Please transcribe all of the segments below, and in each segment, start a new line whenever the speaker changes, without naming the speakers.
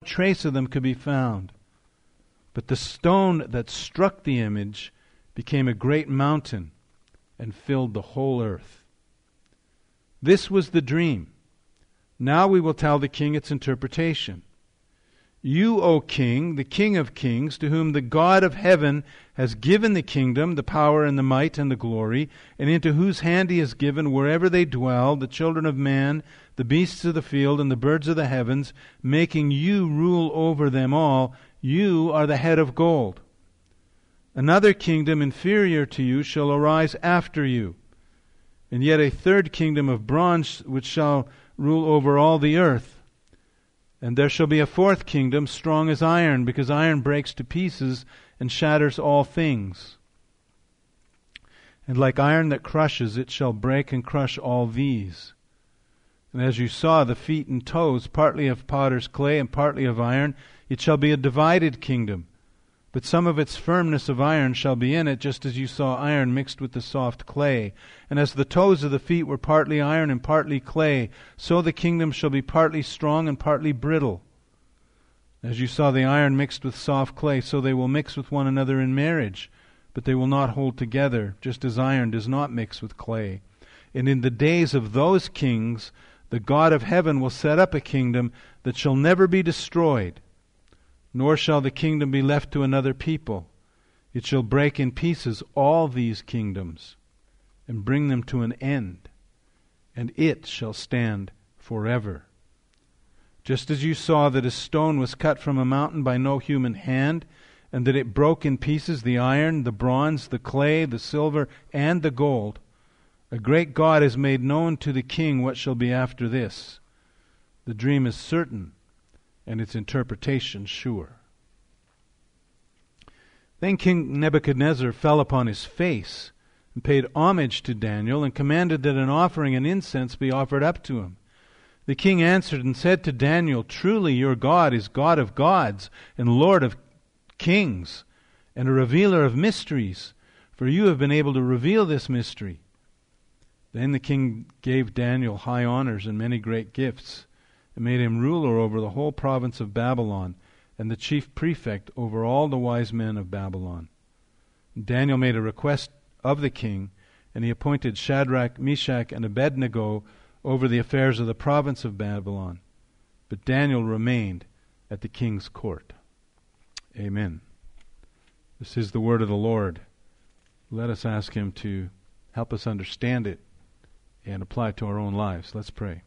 trace of them could be found. But the stone that struck the image became a great mountain and filled the whole earth. This was the dream. Now we will tell the king its interpretation. You, O king, the King of kings, to whom the God of heaven has given the kingdom, the power and the might and the glory, and into whose hand he has given wherever they dwell, the children of man, the beasts of the field, and the birds of the heavens, making you rule over them all, you are the head of gold. Another kingdom inferior to you shall arise after you, and yet a third kingdom of bronze which shall rule over all the earth. And there shall be a fourth kingdom, strong as iron, because iron breaks to pieces and shatters all things. And like iron that crushes, it shall break and crush all these. And as you saw, the feet and toes, partly of potter's clay and partly of iron, it shall be a divided kingdom. But some of its firmness of iron shall be in it, just as you saw iron mixed with the soft clay. And as the toes of the feet were partly iron and partly clay, so the kingdom shall be partly strong and partly brittle. As you saw the iron mixed with soft clay, so they will mix with one another in marriage, but they will not hold together, just as iron does not mix with clay. And in the days of those kings, the God of heaven will set up a kingdom that shall never be destroyed, nor shall the kingdom be left to another people. It shall break in pieces all these kingdoms and bring them to an end, and it shall stand forever. Just as you saw that a stone was cut from a mountain by no human hand, and that it broke in pieces the iron, the bronze, the clay, the silver, and the gold, a great God has made known to the king what shall be after this. The dream is certain, and its interpretation sure. Then King Nebuchadnezzar fell upon his face and paid homage to Daniel and commanded that an offering and incense be offered up to him. The king answered and said to Daniel, "Truly your God is God of gods and Lord of kings and a revealer of mysteries, for you have been able to reveal this mystery." Then the king gave Daniel high honors and many great gifts, and made him ruler over the whole province of Babylon, and the chief prefect over all the wise men of Babylon. Daniel made a request of the king, and he appointed Shadrach, Meshach, and Abednego over the affairs of the province of Babylon. But Daniel remained at the king's court. Amen. This is the word of the Lord. Let us ask him to help us understand it and apply it to our own lives. Let's pray.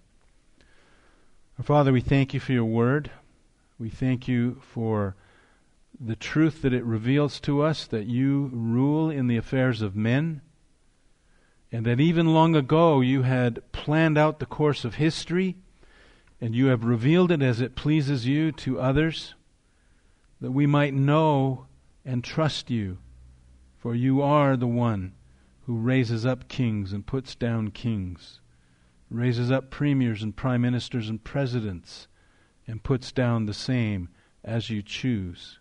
Our Father, we thank you for your word. We thank you for the truth that it reveals to us, that you rule in the affairs of men, and that even long ago you had planned out the course of history, and you have revealed it as it pleases you to others, that we might know and trust you, for you are the one who raises up kings and puts down kings, raises up premiers and prime ministers and presidents, and puts down the same as you choose.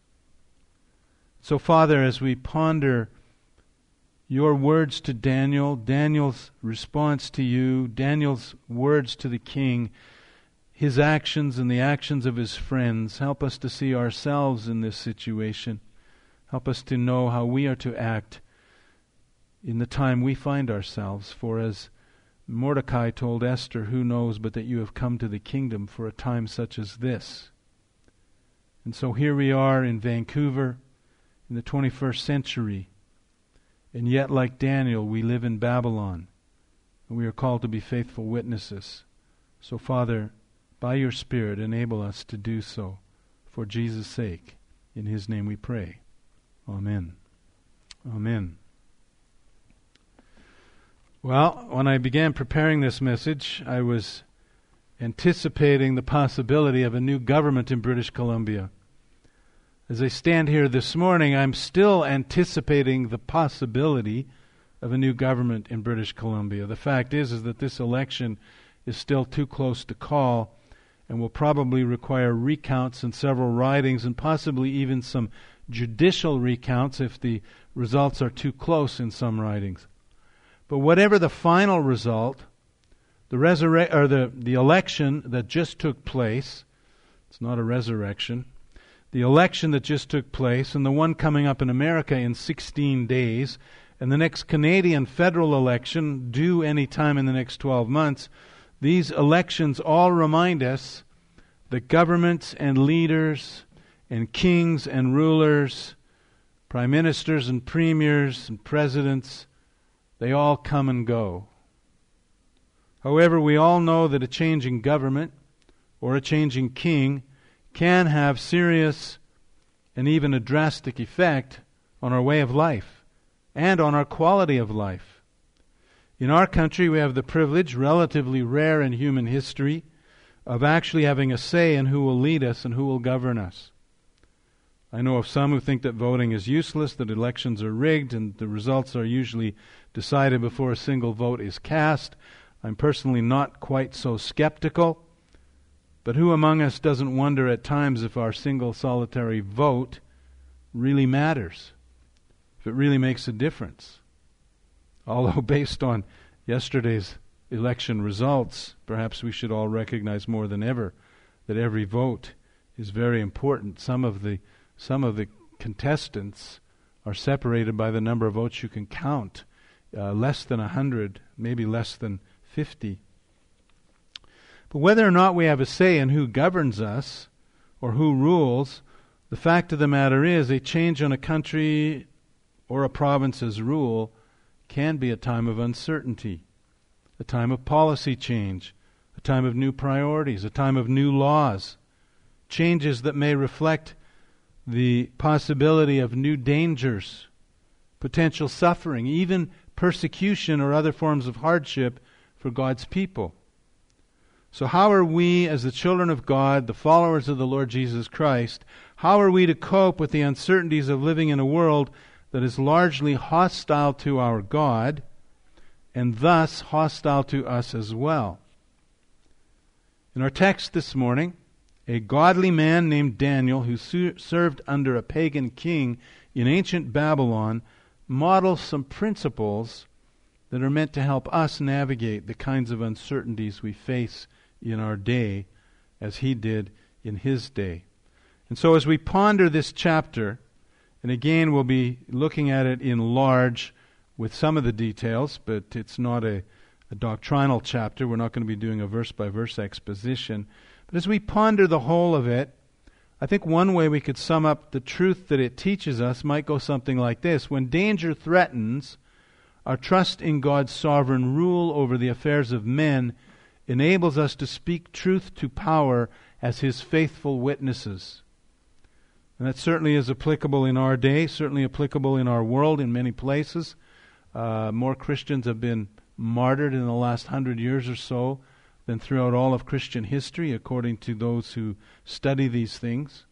So, Father, as we ponder your words to Daniel, Daniel's response to you, Daniel's words to the king, his actions and the actions of his friends, help us to see ourselves in this situation. Help us to know how we are to act in the time we find ourselves. For as Mordecai told Esther, "Who knows but that you have come to the kingdom for a time such as this?" And so here we are in Vancouver in the 21st century, and yet like Daniel we live in Babylon, and we are called to be faithful witnesses. So Father, by your Spirit, enable us to do so for Jesus' sake. In his name we pray. Amen. Amen. Well, when I began preparing this message, I was anticipating the possibility of a new government in British Columbia. As I stand here this morning, I'm still anticipating the possibility of a new government in British Columbia. The fact is that this election is still too close to call and will probably require recounts in several ridings and possibly even some judicial recounts if the results are too close in some ridings. But whatever the final result, the election that just took place, It's not a resurrection. The election that just took place, and the one coming up in America in 16 days, and the next Canadian federal election due any time in the next 12 months, these elections all remind us that governments and leaders and kings and rulers, prime ministers and premiers and presidents, they all come and go. However, we all know that a changing government or a changing king can have serious and even a drastic effect on our way of life and on our quality of life. In our country, we have the privilege, relatively rare in human history, of actually having a say in who will lead us and who will govern us. I know of some who think that voting is useless, that elections are rigged, and the results are usually decided before a single vote is cast. I'm personally not quite so skeptical. But who among us doesn't wonder at times if our single solitary vote really matters, if it really makes a difference? Although based on yesterday's election results, perhaps we should all recognize more than ever that every vote is very important. Some of the contestants are separated by the number of votes you can count, less than 100, maybe less than 50. But whether or not we have a say in who governs us or who rules, the fact of the matter is a change on a country or a province's rule can be a time of uncertainty, a time of policy change, a time of new priorities, a time of new laws, changes that may reflect the possibility of new dangers, potential suffering, even persecution or other forms of hardship for God's people. So how are we, as the children of God, the followers of the Lord Jesus Christ, how are we to cope with the uncertainties of living in a world that is largely hostile to our God, and thus hostile to us as well? In our text this morning, a godly man named Daniel, who served under a pagan king in ancient Babylon, models some principles that are meant to help us navigate the kinds of uncertainties we face in our day, as he did in his day. And so as we ponder this chapter, and again we'll be looking at it in large with some of the details, but it's not a doctrinal chapter. We're not going to be doing a verse-by-verse exposition. But as we ponder the whole of it, I think one way we could sum up the truth that it teaches us might go something like this. When danger threatens, our trust in God's sovereign rule over the affairs of men enables us to speak truth to power as His faithful witnesses. And that certainly is applicable in our day, certainly applicable in our world in many places. More Christians have been martyred in the last 100 years or so than throughout all of Christian history, according to those who study these things.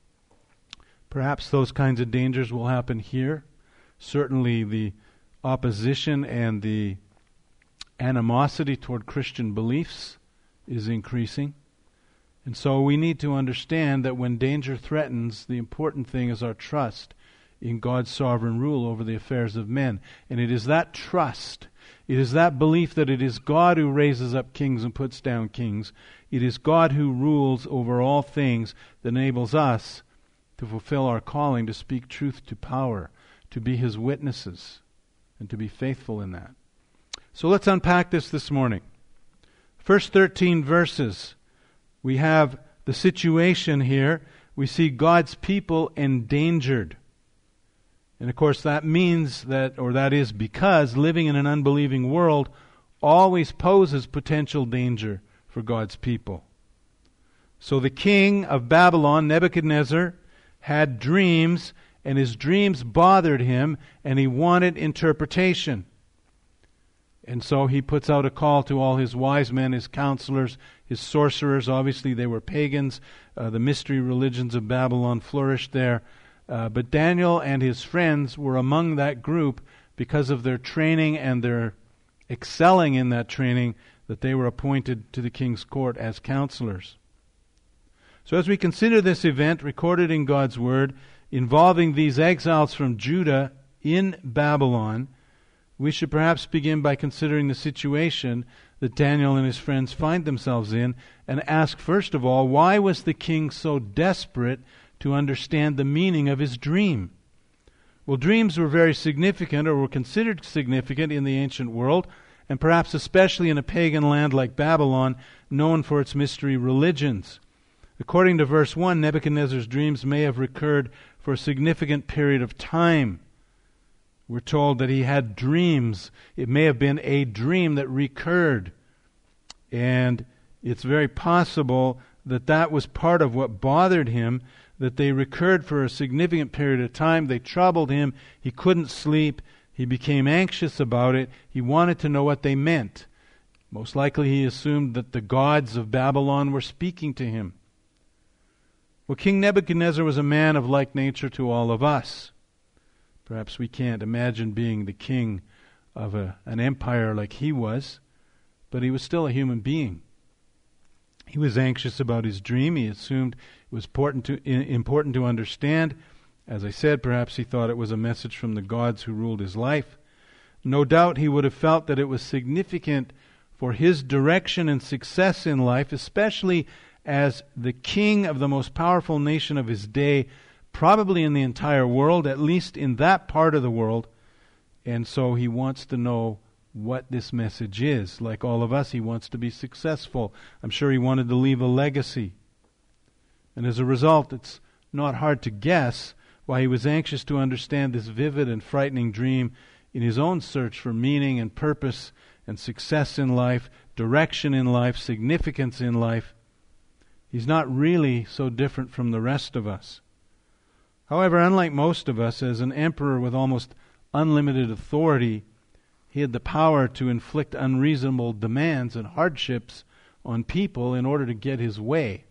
Perhaps those kinds of dangers will happen here. Certainly the opposition and the animosity toward Christian beliefs is increasing. And so we need to understand that when danger threatens, the important thing is our trust in God's sovereign rule over the affairs of men. And it is that trust, it is that belief that it is God who raises up kings and puts down kings. It is God who rules over all things that enables us to fulfill our calling to speak truth to power, to be His witnesses, and to be faithful in that. So let's unpack this morning. First 13 verses, we have the situation here. We see God's people endangered. And of course that means that, or that is because living in an unbelieving world always poses potential danger for God's people. So the king of Babylon, Nebuchadnezzar, had dreams, and his dreams bothered him, and he wanted interpretation. And so he puts out a call to all his wise men, his counselors, his sorcerers. Obviously they were pagans. The mystery religions of Babylon flourished there. But Daniel and his friends were among that group because of their training and their excelling in that training, that they were appointed to the king's court as counselors. So as we consider this event recorded in God's Word involving these exiles from Judah in Babylon, we should perhaps begin by considering the situation that Daniel and his friends find themselves in and ask, first of all, why was the king so desperate to understand the meaning of his dream? Well, dreams were very significant, or were considered significant in the ancient world, and perhaps especially in a pagan land like Babylon, known for its mystery religions. According to verse 1, Nebuchadnezzar's dreams may have recurred for a significant period of time. We're told that he had dreams. It may have been a dream that recurred. And it's very possible that that was part of what bothered him, that they recurred for a significant period of time. They troubled him. He couldn't sleep. He became anxious about it. He wanted to know what they meant. Most likely he assumed that the gods of Babylon were speaking to him. Well, King Nebuchadnezzar was a man of like nature to all of us. Perhaps we can't imagine being the king of an empire like he was, but he was still a human being. He was anxious about his dream. He assumed it was important to understand. As I said, perhaps he thought it was a message from the gods who ruled his life. No doubt he would have felt that it was significant for his direction and success in life, especially as the king of the most powerful nation of his day, probably in the entire world, at least in that part of the world. And so he wants to know what this message is. Like all of us, he wants to be successful. I'm sure he wanted to leave a legacy. And as a result, it's not hard to guess why he was anxious to understand this vivid and frightening dream in his own search for meaning and purpose and success in life, direction in life, significance in life. He's not really so different from the rest of us. However, unlike most of us, as an emperor with almost unlimited authority, he had the power to inflict unreasonable demands and hardships on people in order to get his way.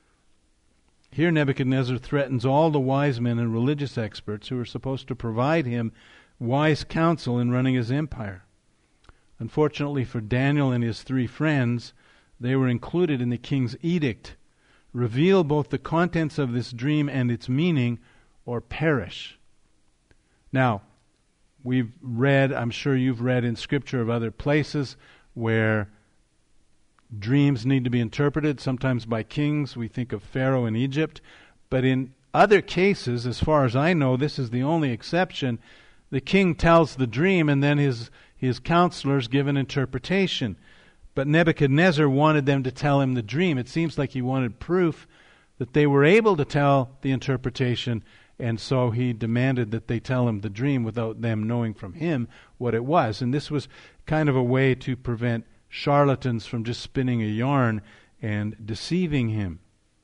Here Nebuchadnezzar threatens all the wise men and religious experts who are supposed to provide him wise counsel in running his empire. Unfortunately for Daniel and his three friends, they were included in the king's edict. Reveal both the contents of this dream and its meaning, or perish. Now, we've read, I'm sure you've read in Scripture of other places where dreams need to be interpreted, sometimes by kings. We think of Pharaoh in Egypt. But in other cases, as far as I know, this is the only exception, the king tells the dream and then his counselors give an interpretation. But Nebuchadnezzar wanted them to tell him the dream. It seems like he wanted proof that they were able to tell the interpretation, and so he demanded that they tell him the dream without them knowing from him what it was. And this was kind of a way to prevent charlatans from just spinning a yarn and deceiving him.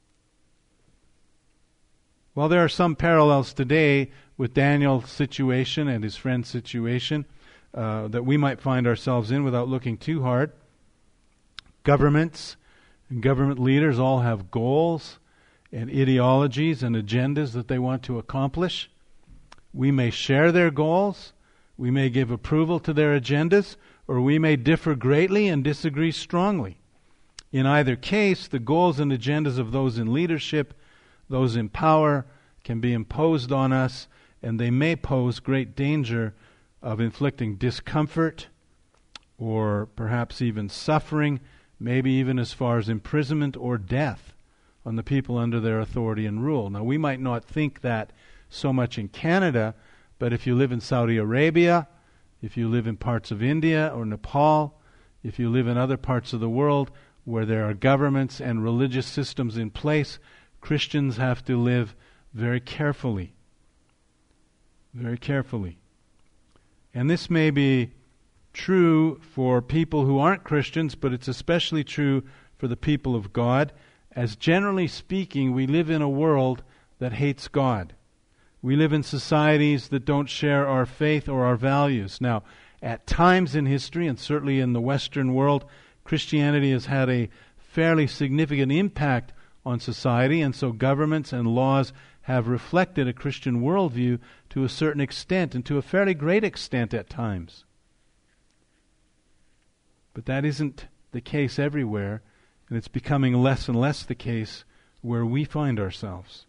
Well, there are some parallels today with Daniel's situation and his friend's situation that we might find ourselves in without looking too hard. Governments and government leaders all have goals and ideologies and agendas that they want to accomplish. We may share their goals, we may give approval to their agendas, or we may differ greatly and disagree strongly. In either case, the goals and agendas of those in leadership, those in power, can be imposed on us, and they may pose great danger of inflicting discomfort or perhaps even suffering, maybe even as far as imprisonment or death on the people under their authority and rule. Now, we might not think that so much in Canada, but if you live in Saudi Arabia, if you live in parts of India or Nepal, if you live in other parts of the world where there are governments and religious systems in place, Christians have to live very carefully. Very carefully. And this may be true for people who aren't Christians, but it's especially true for the people of God, as generally speaking, we live in a world that hates God. We live in societies that don't share our faith or our values. Now, at times in history, and certainly in the Western world, Christianity has had a fairly significant impact on society, and so governments and laws have reflected a Christian worldview to a certain extent, and to a fairly great extent at times. But that isn't the case everywhere, and it's becoming less and less the case where we find ourselves.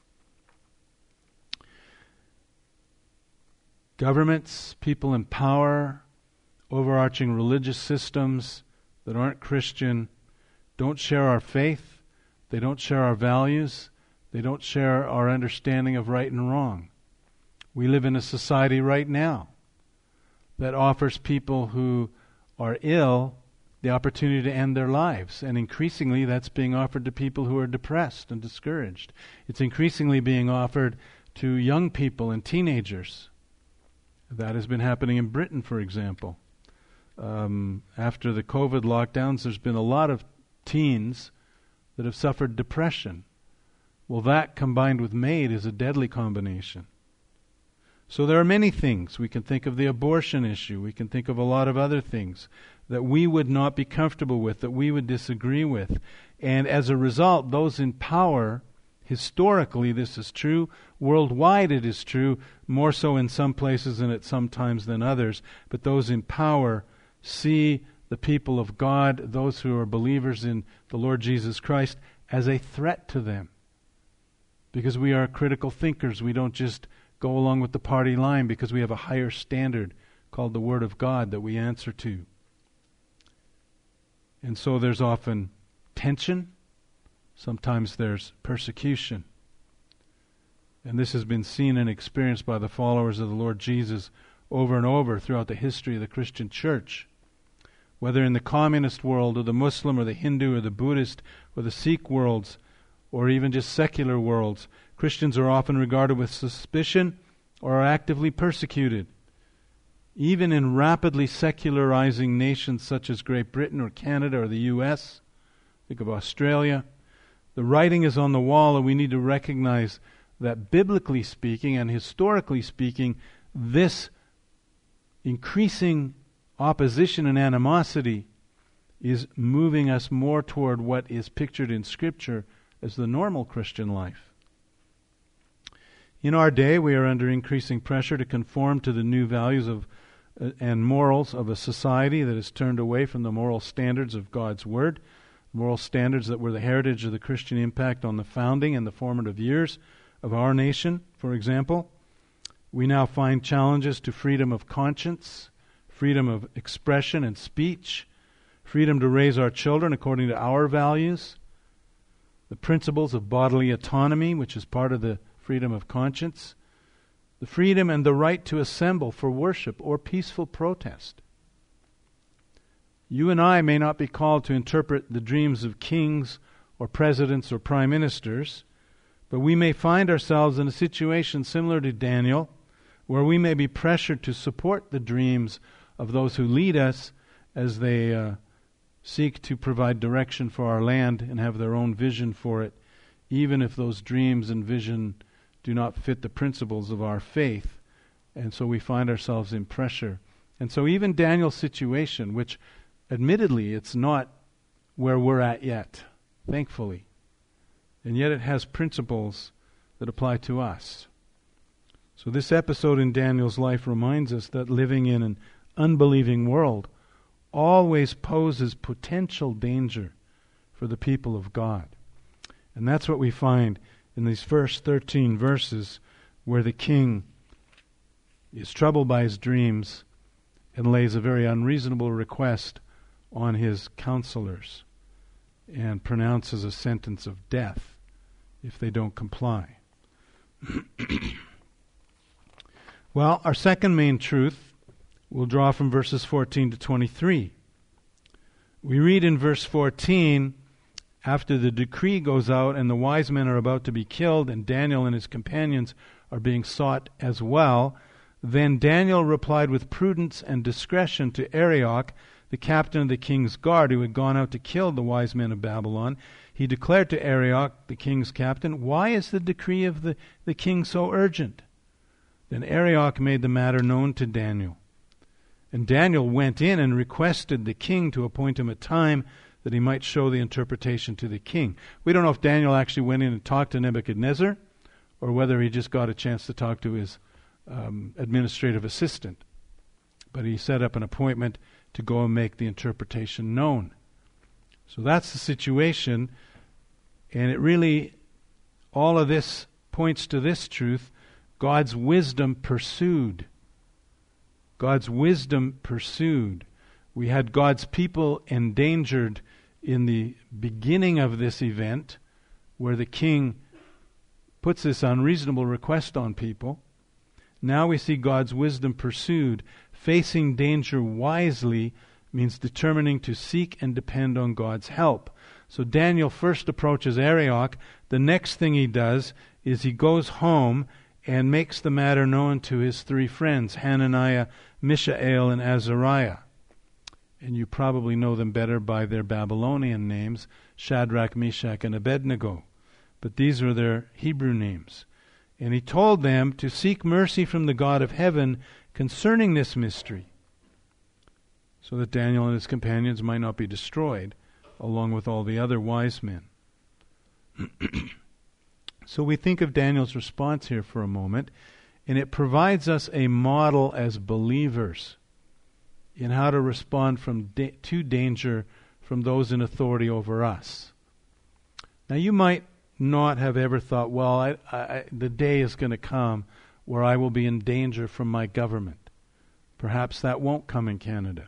Governments, people in power, overarching religious systems, that aren't Christian don't share our faith, they don't share our values, they don't share our understanding of right and wrong. We live in a society right now that offers people who are ill the opportunity to end their lives. And increasingly that's being offered to people who are depressed and discouraged. It's increasingly being offered to young people and teenagers. That has been happening in Britain, for example. After the COVID lockdowns, there's been a lot of teens that have suffered depression. Well, that combined with MAID is a deadly combination. So there are many things. We can think of the abortion issue. We can think of a lot of other things that we would not be comfortable with, that we would disagree with. And as a result, those in power, historically this is true, worldwide it is true, more so in some places and at some times than others, but those in power see the people of God, those who are believers in the Lord Jesus Christ, as a threat to them. Because we are critical thinkers, we don't just go along with the party line because we have a higher standard called the Word of God that we answer to. And so there's often tension, sometimes there's persecution. And this has been seen and experienced by the followers of the Lord Jesus over and over throughout the history of the Christian church. Whether in the communist world or the Muslim or the Hindu or the Buddhist or the Sikh worlds or even just secular worlds, Christians are often regarded with suspicion or are actively persecuted. Even in rapidly secularizing nations such as Great Britain or Canada or the U.S., think of Australia, the writing is on the wall, and we need to recognize that biblically speaking and historically speaking, this increasing opposition and animosity is moving us more toward what is pictured in Scripture as the normal Christian life. In our day, we are under increasing pressure to conform to the new values of and morals of a society that has turned away from the moral standards of God's Word, moral standards that were the heritage of the Christian impact on the founding and the formative years of our nation, for example. We now find challenges to freedom of conscience, freedom of expression and speech, freedom to raise our children according to our values, the principles of bodily autonomy, which is part of the freedom of conscience, the freedom and the right to assemble for worship or peaceful protest. You and I may not be called to interpret the dreams of kings or presidents or prime ministers, but we may find ourselves in a situation similar to Daniel, where we may be pressured to support the dreams of those who lead us as they seek to provide direction for our land and have their own vision for it, even if those dreams and vision do not fit the principles of our faith. And so we find ourselves in pressure. And so even Daniel's situation, which admittedly it's not where we're at yet, thankfully, and yet it has principles that apply to us. So this episode in Daniel's life reminds us that living in an unbelieving world always poses potential danger for the people of God. And that's what we find in these first 13 verses, where the king is troubled by his dreams and lays a very unreasonable request on his counselors and pronounces a sentence of death if they don't comply. Well, our second main truth we'll draw from verses 14 to 23. We read in verse 14, after the decree goes out and the wise men are about to be killed and Daniel and his companions are being sought as well, then Daniel replied with prudence and discretion to Arioch, the captain of the king's guard, who had gone out to kill the wise men of Babylon. He declared to Arioch, the king's captain, "Why is the decree of the king so urgent?" Then Arioch made the matter known to Daniel. And Daniel went in and requested the king to appoint him a time that he might show the interpretation to the king. We don't know if Daniel actually went in and talked to Nebuchadnezzar, or whether he just got a chance to talk to his administrative assistant. But he set up an appointment to go and make the interpretation known. So that's the situation, and it really, all of this points to this truth: God's wisdom pursued. God's wisdom pursued We had God's people endangered in the beginning of this event, where the king puts this unreasonable request on people. Now we see God's wisdom pursued. Facing danger wisely means determining to seek and depend on God's help. So Daniel first approaches Arioch. The next thing he does is he goes home and makes the matter known to his three friends, Hananiah, Mishael, and Azariah. And you probably know them better by their Babylonian names, Shadrach, Meshach, and Abednego. But these are their Hebrew names. And he told them to seek mercy from the God of heaven concerning this mystery, so that Daniel and his companions might not be destroyed, along with all the other wise men. So we think of Daniel's response here for a moment, and it provides us a model as believers in how to respond to danger from those in authority over us. Now you might not have ever thought, well, the day is going to come where I will be in danger from my government. Perhaps that won't come in Canada.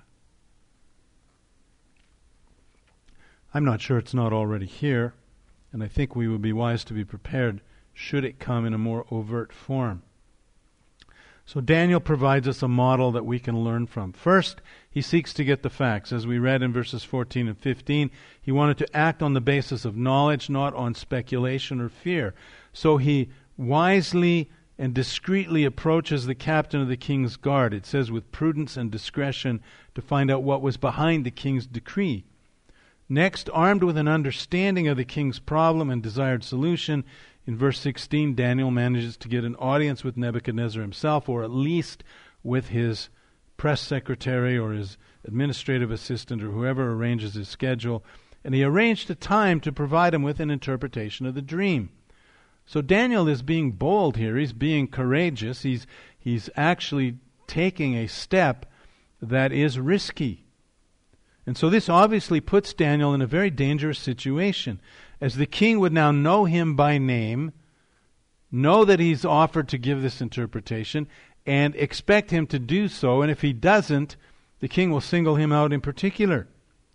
I'm not sure it's not already here, and I think we would be wise to be prepared should it come in a more overt form. So Daniel provides us a model that we can learn from. First, he seeks to get the facts. As we read in verses 14 and 15, he wanted to act on the basis of knowledge, not on speculation or fear. So he wisely and discreetly approaches the captain of the king's guard. It says with prudence and discretion to find out what was behind the king's decree. Next, armed with an understanding of the king's problem and desired solution, in verse 16, Daniel manages to get an audience with Nebuchadnezzar himself, or at least with his press secretary or his administrative assistant or whoever arranges his schedule. And he arranged a time to provide him with an interpretation of the dream. So Daniel is being bold here. He's being courageous. He's actually taking a step that is risky. And so this obviously puts Daniel in a very dangerous situation, as the king would now know him by name, know that he's offered to give this interpretation, and expect him to do so. And if he doesn't, the king will single him out in particular.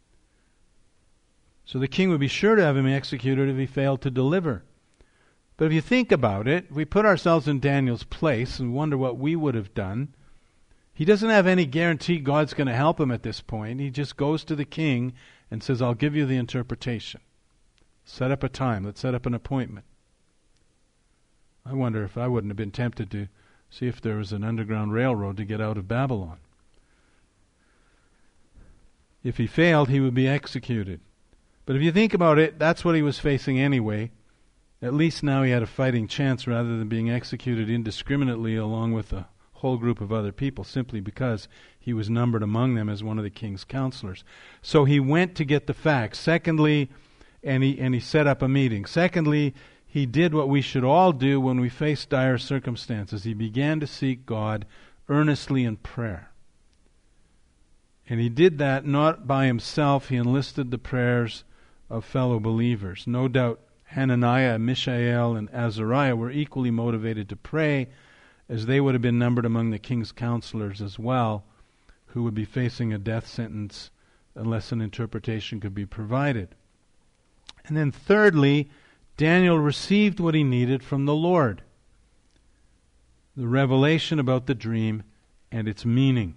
So the king would be sure to have him executed if he failed to deliver. But if you think about it, we put ourselves in Daniel's place and wonder what we would have done. He doesn't have any guarantee God's going to help him at this point. He just goes to the king and says, I'll give you the interpretation. Set up a time. Let's set up an appointment. I wonder if I wouldn't have been tempted to see if there was an underground railroad to get out of Babylon. If he failed, he would be executed. But if you think about it, that's what he was facing anyway. At least now he had a fighting chance rather than being executed indiscriminately along with a whole group of other people, simply because he was numbered among them as one of the king's counselors. So he went to get the facts. Secondly, and he set up a meeting. Secondly, he did what we should all do when we face dire circumstances. He began to seek God earnestly in prayer. And he did that not by himself. He enlisted the prayers of fellow believers. No doubt Hananiah, Mishael, and Azariah were equally motivated to pray, as they would have been numbered among the king's counselors as well, who would be facing a death sentence unless an interpretation could be provided. And then thirdly, Daniel received what he needed from the Lord, the revelation about the dream and its meaning.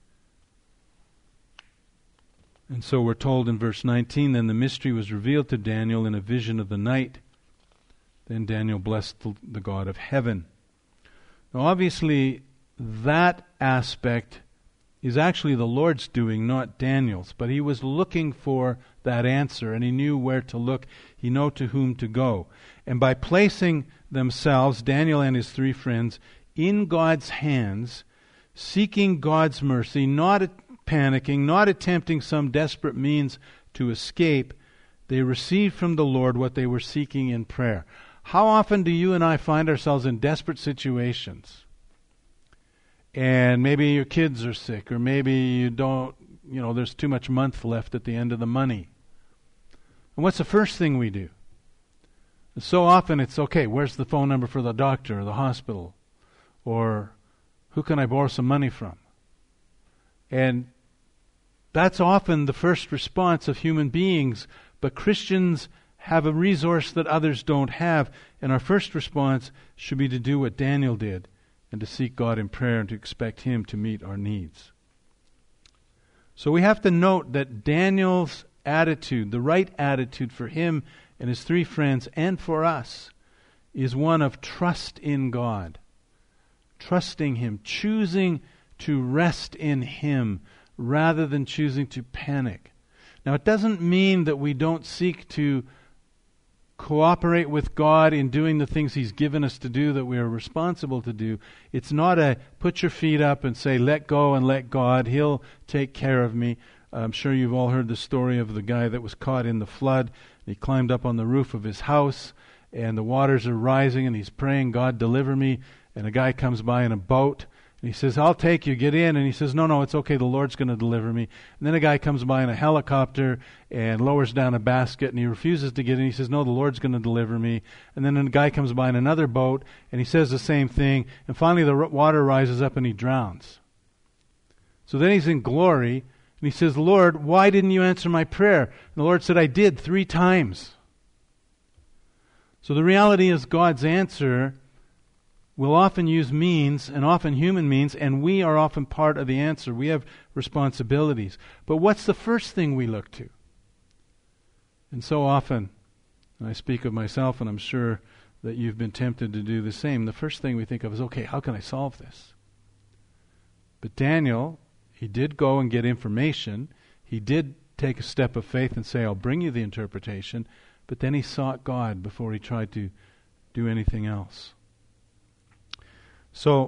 And so we're told in verse 19, then the mystery was revealed to Daniel in a vision of the night. Then Daniel blessed the God of heaven. Now obviously that aspect is actually the Lord's doing, not Daniel's. But he was looking for that answer, and he knew where to look. He knew to whom to go. And by placing themselves, Daniel and his three friends, in God's hands, seeking God's mercy, not panicking, not attempting some desperate means to escape, they received from the Lord what they were seeking in prayer. How often do you and I find ourselves in desperate situations? And maybe your kids are sick, or maybe you don't, there's too much month left at the end of the money. And what's the first thing we do? So often it's, okay, where's the phone number for the doctor or the hospital? Or who can I borrow some money from? And That's often the first response of human beings, but Christians have a resource that others don't have, and our first response should be to do what Daniel did, and to seek God in prayer and to expect Him to meet our needs. So we have to note that Daniel's attitude, the right attitude for him and his three friends and for us, is one of trust in God. Trusting Him, choosing to rest in Him rather than choosing to panic. Now, it doesn't mean that we don't seek to cooperate with God in doing the things He's given us to do that we are responsible to do. It's not a put your feet up and say, let go and let God, He'll take care of me. I'm sure you've all heard the story of the guy that was caught in the flood. He climbed up on the roof of his house, and the waters are rising, and he's praying, God, deliver me. And a guy comes by in a boat, and he says, I'll take you, get in. And he says, no, it's okay, the Lord's going to deliver me. And then a guy comes by in a helicopter and lowers down a basket, and he refuses to get in. He says, no, the Lord's going to deliver me. And then a guy comes by in another boat, and he says the same thing. And finally the water rises up, and he drowns. So then he's in glory, and he says, Lord, why didn't you answer my prayer? And the Lord said, I did 3 times. So the reality is God's answer will often use means, and often human means, and we are often part of the answer. We have responsibilities. But what's the first thing we look to? And so often, and I speak of myself, and I'm sure that you've been tempted to do the same, the first thing we think of is, okay, how can I solve this? But Daniel, he did go and get information. He did take a step of faith and say, I'll bring you the interpretation. But then he sought God before he tried to do anything else. So,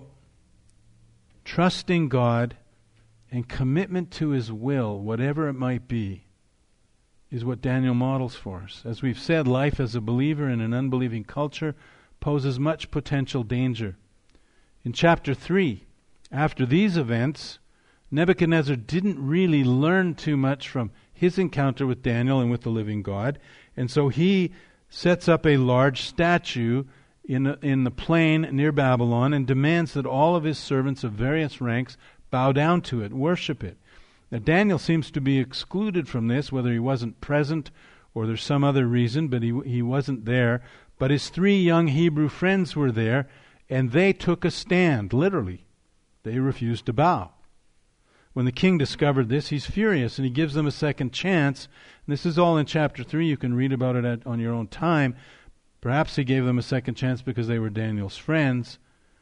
trusting God and commitment to His will, whatever it might be, is what Daniel models for us. As we've said, life as a believer in an unbelieving culture poses much potential danger. In chapter 3, after these events, Nebuchadnezzar didn't really learn too much from his encounter with Daniel and with the living God, and so he sets up a large statue in the plain near Babylon and demands that all of his servants of various ranks bow down to it, worship it. Now Daniel seems to be excluded from this, whether he wasn't present or there's some other reason, but he wasn't there. But his 3 young Hebrew friends were there, and they took a stand, literally. They refused to bow. When the king discovered this, he's furious, and he gives them a second chance. And this is all in chapter 3. You can read about it on your own time. Perhaps he gave them a second chance because they were Daniel's friends.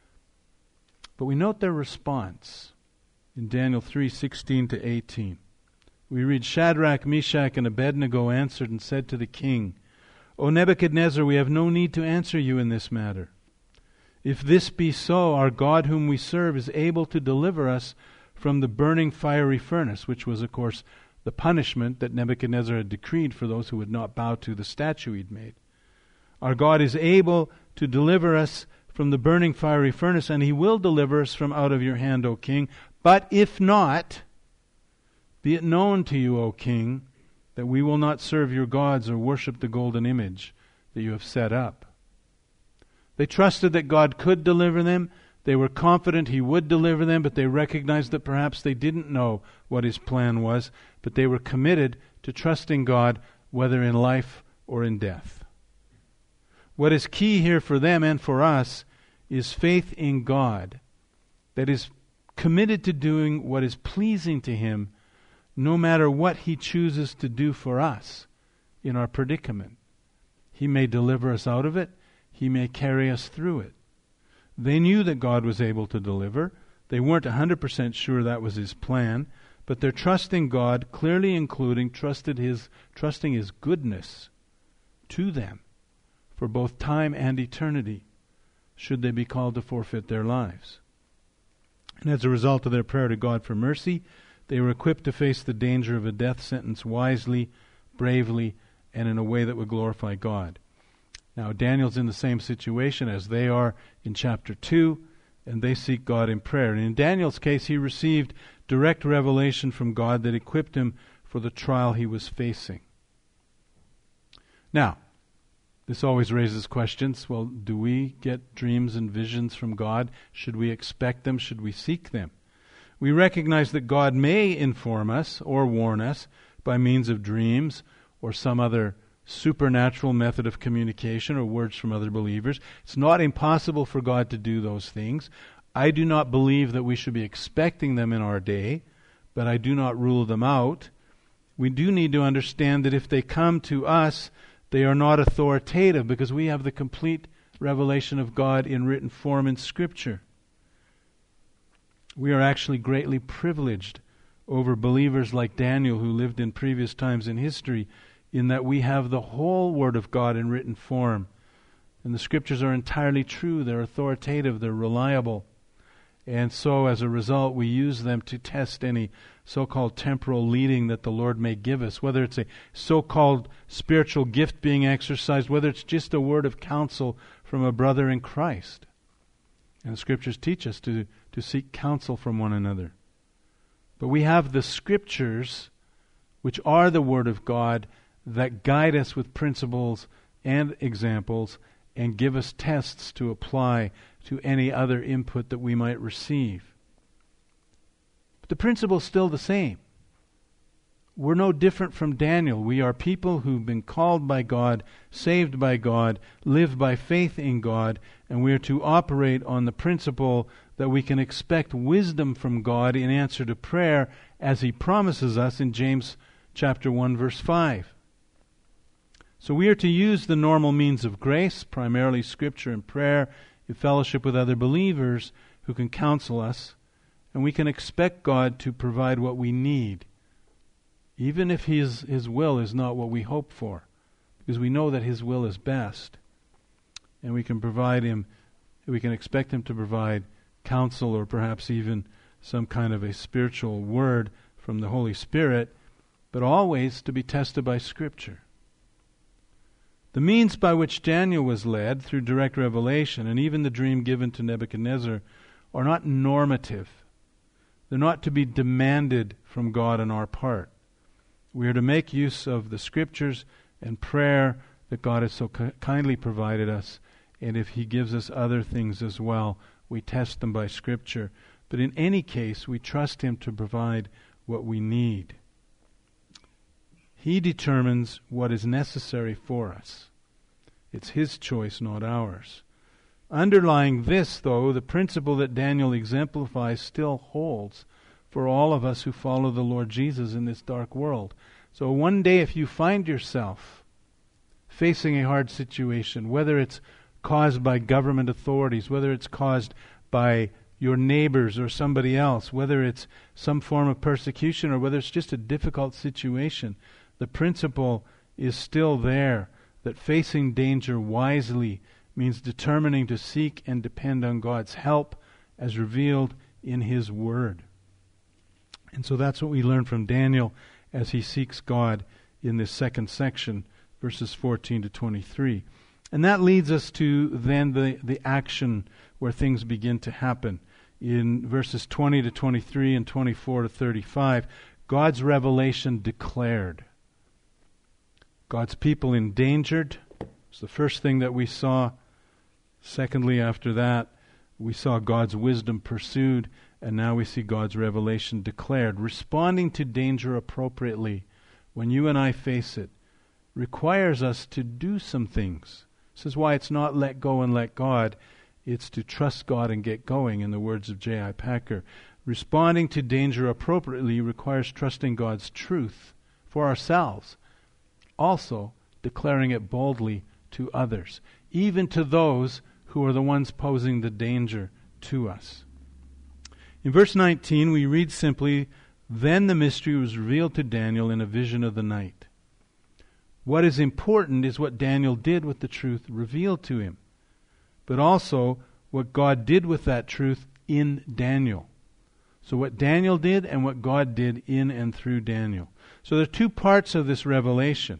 But we note their response in Daniel 3:16 to 18. We read, Shadrach, Meshach, and Abednego answered and said to the king, O Nebuchadnezzar, we have no need to answer you in this matter. If this be so, our God whom we serve is able to deliver us from the burning fiery furnace, which was, of course, the punishment that Nebuchadnezzar had decreed for those who would not bow to the statue he'd made. Our God is able to deliver us from the burning fiery furnace, and He will deliver us from out of your hand, O king. But if not, be it known to you, O king, that we will not serve your gods or worship the golden image that you have set up. They trusted that God could deliver them. They were confident He would deliver them, but they recognized that perhaps they didn't know what His plan was, but they were committed to trusting God, whether in life or in death. What is key here for them and for us is faith in God that is committed to doing what is pleasing to Him, no matter what He chooses to do for us in our predicament. He may deliver us out of it. He may carry us through it. They knew that God was able to deliver. They weren't 100% sure that was His plan, but their trust in God clearly including trusting His goodness to them for both time and eternity, should they be called to forfeit their lives. And as a result of their prayer to God for mercy, they were equipped to face the danger of a death sentence wisely, bravely, and in a way that would glorify God. Now, Daniel's in the same situation as they are in chapter 2, and they seek God in prayer. And in Daniel's case, he received direct revelation from God that equipped him for the trial he was facing. Now, this always raises questions. Well, do we get dreams and visions from God? Should we expect them? Should we seek them? We recognize that God may inform us or warn us by means of dreams or some other supernatural method of communication or words from other believers. It's not impossible for God to do those things. I do not believe that we should be expecting them in our day, but I do not rule them out. We do need to understand that if they come to us, they are not authoritative because we have the complete revelation of God in written form in Scripture. We are actually greatly privileged over believers like Daniel who lived in previous times in history in that we have the whole Word of God in written form. And the Scriptures are entirely true, they're authoritative, they're reliable. And so as a result we use them to test any so-called temporal leading that the Lord may give us, whether it's a so-called spiritual gift being exercised, whether it's just a word of counsel from a brother in Christ. And the Scriptures teach us to seek counsel from one another. But we have the Scriptures, which are the Word of God, that guide us with principles and examples and give us tests to apply to any other input that we might receive. But the principle is still the same. We're no different from Daniel. We are people who've been called by God, saved by God, live by faith in God, and we are to operate on the principle that we can expect wisdom from God in answer to prayer as He promises us in James chapter 1 verse 5. So we are to use the normal means of grace, primarily Scripture and prayer, in fellowship with other believers who can counsel us, and we can expect God to provide what we need, even if His will is not what we hope for, because we know that His will is best, and we can expect Him to provide counsel or perhaps even some kind of a spiritual word from the Holy Spirit, but always to be tested by Scripture. The means by which Daniel was led through direct revelation, and even the dream given to Nebuchadnezzar, are not normative. They're not to be demanded from God on our part. We are to make use of the Scriptures and prayer that God has so kindly provided us, and if He gives us other things as well, we test them by Scripture. But in any case, we trust Him to provide what we need. He determines what is necessary for us. It's His choice, not ours. Underlying this, though, the principle that Daniel exemplifies still holds for all of us who follow the Lord Jesus in this dark world. So one day if you find yourself facing a hard situation, whether it's caused by government authorities, whether it's caused by your neighbors or somebody else, whether it's some form of persecution or whether it's just a difficult situation, the principle is still there that facing danger wisely means determining to seek and depend on God's help as revealed in His Word. And so that's what we learn from Daniel as he seeks God in this second section, verses 14 to 23. And that leads us to then the action where things begin to happen. In verses 20 to 23 and 24 to 35, God's revelation declared. God's people endangered. It's the first thing that we saw. Secondly, after that, we saw God's wisdom pursued, and now we see God's revelation declared. Responding to danger appropriately, when you and I face it, requires us to do some things. This is why it's not let go and let God. It's to trust God and get going, in the words of J.I. Packer. Responding to danger appropriately requires trusting God's truth for ourselves. Also, declaring it boldly to others, even to those who are the ones posing the danger to us. In verse 19, we read simply, "Then the mystery was revealed to Daniel in a vision of the night." What is important is what Daniel did with the truth revealed to him, but also what God did with that truth in Daniel. So what Daniel did and what God did in and through Daniel. So there are two parts of this revelation.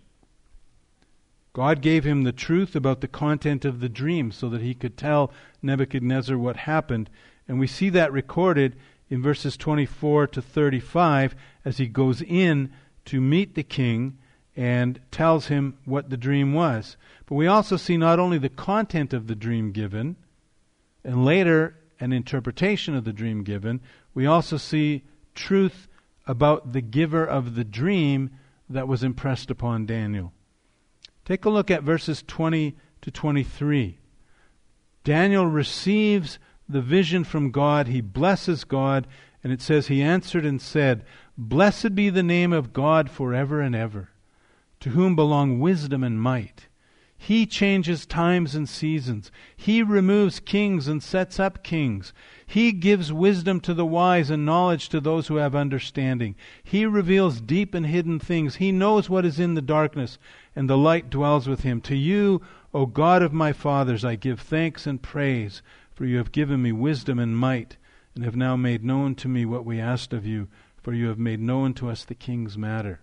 God gave him the truth about the content of the dream so that he could tell Nebuchadnezzar what happened. And we see that recorded in verses 24 to 35 as he goes in to meet the king and tells him what the dream was. But we also see not only the content of the dream given, and later an interpretation of the dream given, we also see truth about the giver of the dream that was impressed upon Daniel. Take a look at verses 20 to 23. Daniel receives the vision from God. He blesses God, and it says, he answered and said, "Blessed be the name of God forever and ever, to whom belong wisdom and might. He changes times and seasons. He removes kings and sets up kings. He gives wisdom to the wise and knowledge to those who have understanding. He reveals deep and hidden things. He knows what is in the darkness, and the light dwells with him. To you, O God of my fathers, I give thanks and praise, for you have given me wisdom and might, and have now made known to me what we asked of you, for you have made known to us the king's matter."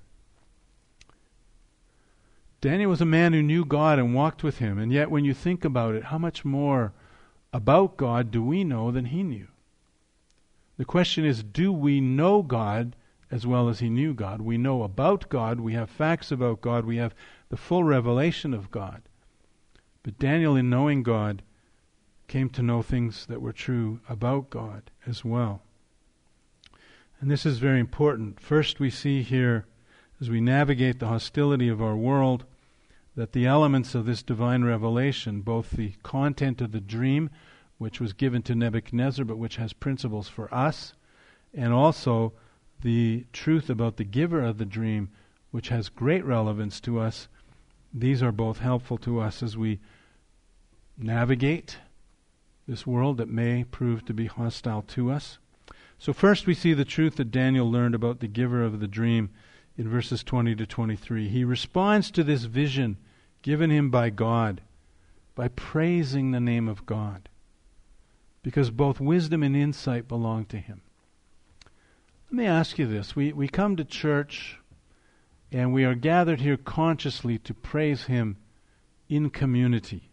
Daniel was a man who knew God and walked with him, and yet when you think about it, how much more about God do we know than he knew? The question is, do we know God as well as he knew God? We know about God, we have facts about God, we have the full revelation of God. But Daniel, in knowing God, came to know things that were true about God as well. And this is very important. First, we see here, as we navigate the hostility of our world, that the elements of this divine revelation, both the content of the dream, which was given to Nebuchadnezzar, but which has principles for us, and also the truth about the giver of the dream, which has great relevance to us, these are both helpful to us as we navigate this world that may prove to be hostile to us. So first we see the truth that Daniel learned about the giver of the dream in verses 20 to 23. He responds to this vision given him by God by praising the name of God, because both wisdom and insight belong to him. Let me ask you this. We come to church and we are gathered here consciously to praise him in community.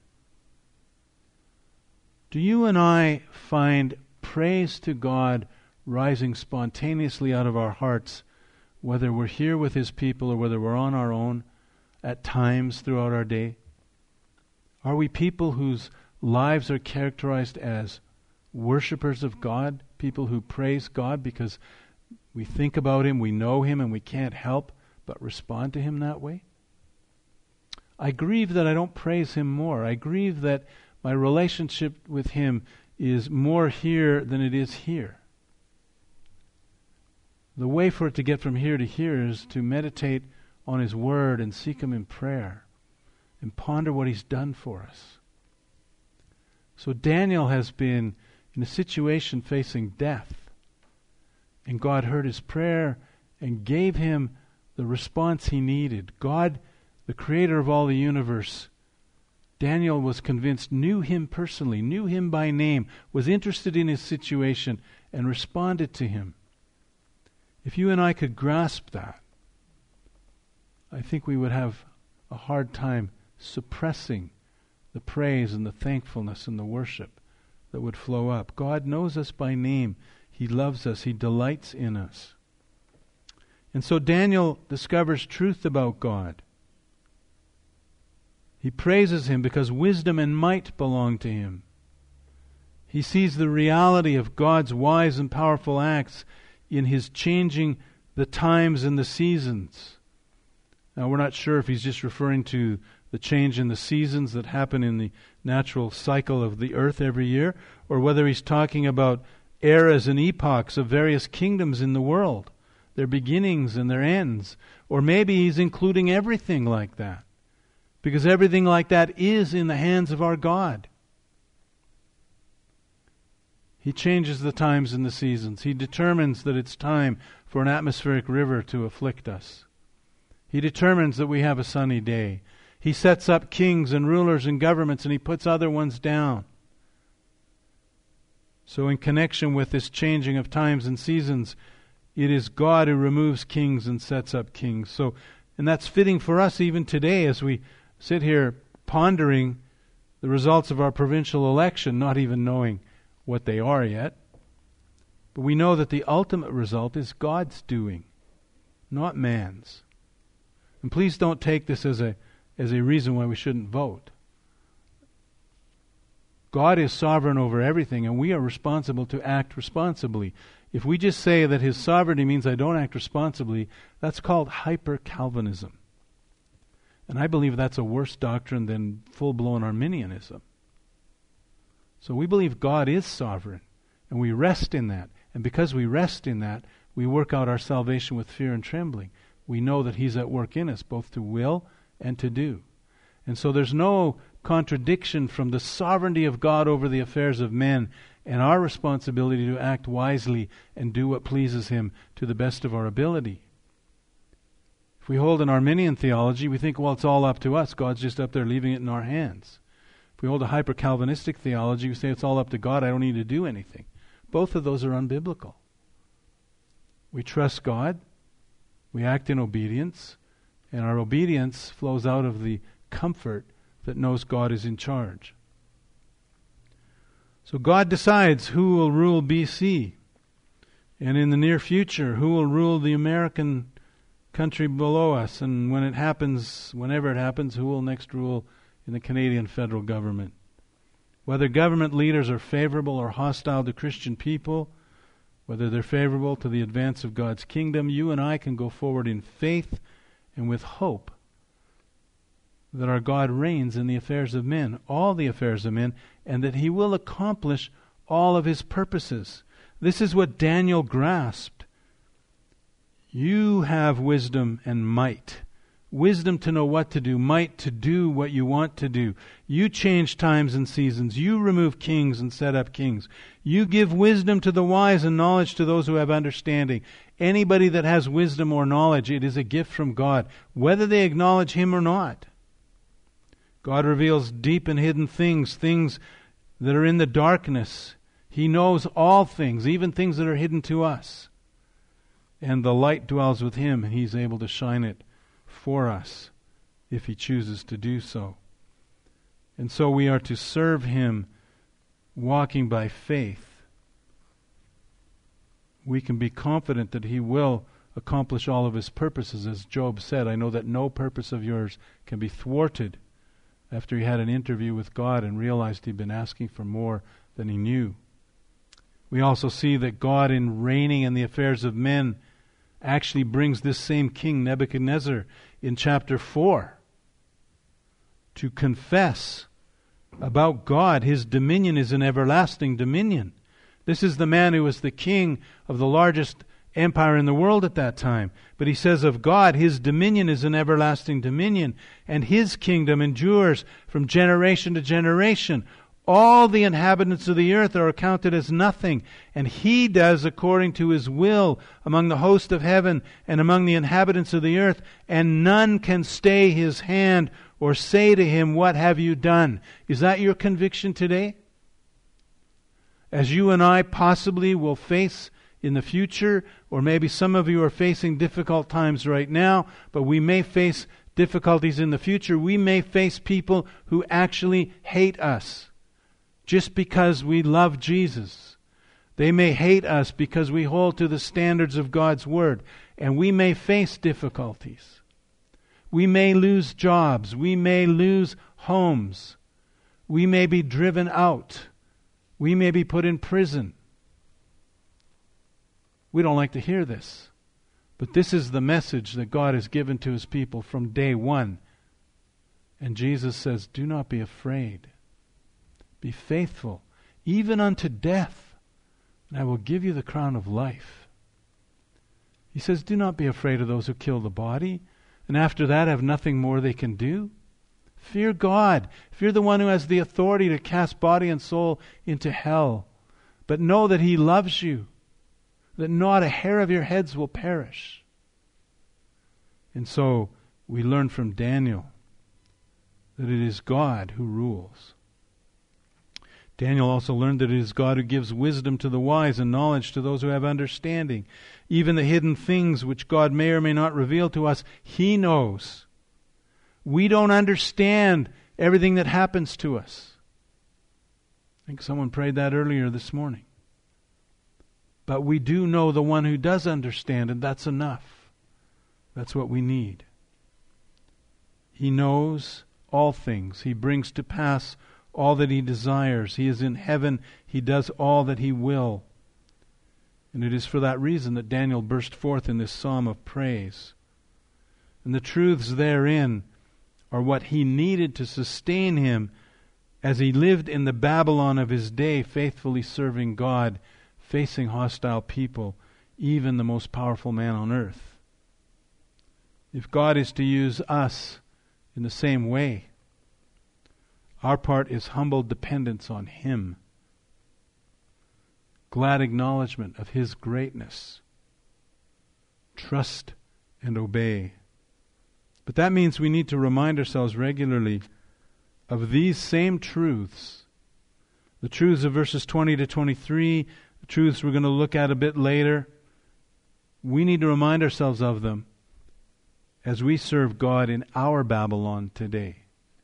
Do you and I find praise to God rising spontaneously out of our hearts, whether we're here with his people or whether we're on our own at times throughout our day? Are we people whose lives are characterized as worshipers of God, people who praise God because we think about him, we know him, and we can't help but respond to him that way? I grieve that I don't praise him more. I grieve that my relationship with him is more here than it is here. The way for it to get from here to here is to meditate on his word and seek him in prayer and ponder what he's done for us. So Daniel has been in a situation facing death, and God heard his prayer and gave him the response he needed. God, the creator of all the universe, Daniel was convinced, knew him personally, knew him by name, was interested in his situation, and responded to him. If you and I could grasp that, I think we would have a hard time suppressing the praise and the thankfulness and the worship that would flow up. God knows us by name. He loves us. He delights in us. And so Daniel discovers truth about God. He praises him because wisdom and might belong to him. He sees the reality of God's wise and powerful acts in his changing the times and the seasons. Now, we're not sure if he's just referring to the change in the seasons that happen in the natural cycle of the earth every year, or whether he's talking about eras and epochs of various kingdoms in the world, their beginnings and their ends. Or maybe he's including everything like that, because everything like that is in the hands of our God. He changes the times and the seasons. He determines that it's time for an atmospheric river to afflict us. He determines that we have a sunny day. He sets up kings and rulers and governments, and he puts other ones down. So in connection with this changing of times and seasons, it is God who removes kings and sets up kings. And that's fitting for us even today as we sit here pondering the results of our provincial election, not even knowing what they are yet. But we know that the ultimate result is God's doing, not man's. And please don't take this as a reason why we shouldn't vote. God is sovereign over everything, and we are responsible to act responsibly. If we just say that His sovereignty means I don't act responsibly, that's called hyper-Calvinism. And I believe that's a worse doctrine than full-blown Arminianism. So we believe God is sovereign, and we rest in that. And because we rest in that, we work out our salvation with fear and trembling. We know that He's at work in us, both to will and to do. And so there's no contradiction from the sovereignty of God over the affairs of men and our responsibility to act wisely and do what pleases Him to the best of our ability. If we hold an Arminian theology, we think, well, it's all up to us. God's just up there leaving it in our hands. If we hold a hyper-Calvinistic theology, we say it's all up to God, I don't need to do anything. Both of those are unbiblical. We trust God, we act in obedience, and our obedience flows out of the comfort that knows God is in charge. So God decides who will rule BC, and in the near future, who will rule the American country below us, and when it happens, whenever it happens, who will next rule in the Canadian federal government. Whether government leaders are favorable or hostile to Christian people, whether they're favorable to the advance of God's kingdom, you and I can go forward in faith and with hope that our God reigns in the affairs of men, all the affairs of men, and that He will accomplish all of His purposes. This is what Daniel grasped. You have wisdom and might. Wisdom to know what to do, might to do what you want to do. You change times and seasons. You remove kings and set up kings. You give wisdom to the wise and knowledge to those who have understanding. Anybody that has wisdom or knowledge, it is a gift from God, whether they acknowledge Him or not. God reveals deep and hidden things, things that are in the darkness. He knows all things, even things that are hidden to us. And the light dwells with Him, and He's able to shine it for us if He chooses to do so. And so we are to serve Him walking by faith. We can be confident that He will accomplish all of His purposes. As Job said, I know that no purpose of yours can be thwarted, after he had an interview with God and realized he'd been asking for more than he knew. We also see that God, in reigning in the affairs of men, actually brings this same king, Nebuchadnezzar, in chapter 4 to confess about God. His dominion is an everlasting dominion. This is the man who was the king of the largest empire in the world at that time. But he says of God, His dominion is an everlasting dominion, and His kingdom endures from generation to generation. All the inhabitants of the earth are accounted as nothing, and He does according to His will among the host of heaven and among the inhabitants of the earth, and none can stay His hand or say to Him, what have you done? Is that your conviction today? As you and I possibly will face in the future, or maybe some of you are facing difficult times right now, but we may face difficulties in the future. We may face people who actually hate us just because we love Jesus. They may hate us because we hold to the standards of God's Word, and we may face difficulties. We may lose jobs. We may lose homes. We may be driven out. We may be put in prison. We don't like to hear this. But this is the message that God has given to His people from day one. And Jesus says, do not be afraid. Be faithful, even unto death, and I will give you the crown of life. He says, do not be afraid of those who kill the body, and after that have nothing more they can do. Fear God. Fear the one who has the authority to cast body and soul into hell. But know that He loves you, that not a hair of your heads will perish. And so we learn from Daniel that it is God who rules. Daniel also learned that it is God who gives wisdom to the wise and knowledge to those who have understanding. Even the hidden things which God may or may not reveal to us, He knows. We don't understand everything that happens to us. I think someone prayed that earlier this morning. But we do know the one who does understand, and that's enough. That's what we need. He knows all things. He brings to pass all that He desires. He is in heaven. He does all that He will. And it is for that reason that Daniel burst forth in this psalm of praise. And the truths therein are what he needed to sustain him as he lived in the Babylon of his day, faithfully serving God, facing hostile people, even the most powerful man on earth. If God is to use us in the same way, our part is humble dependence on Him, glad acknowledgement of His greatness, trust and obey. But that means we need to remind ourselves regularly of these same truths. The truths of verses 20 to 23, the truths we're going to look at a bit later. We need to remind ourselves of them as we serve God in our Babylon today.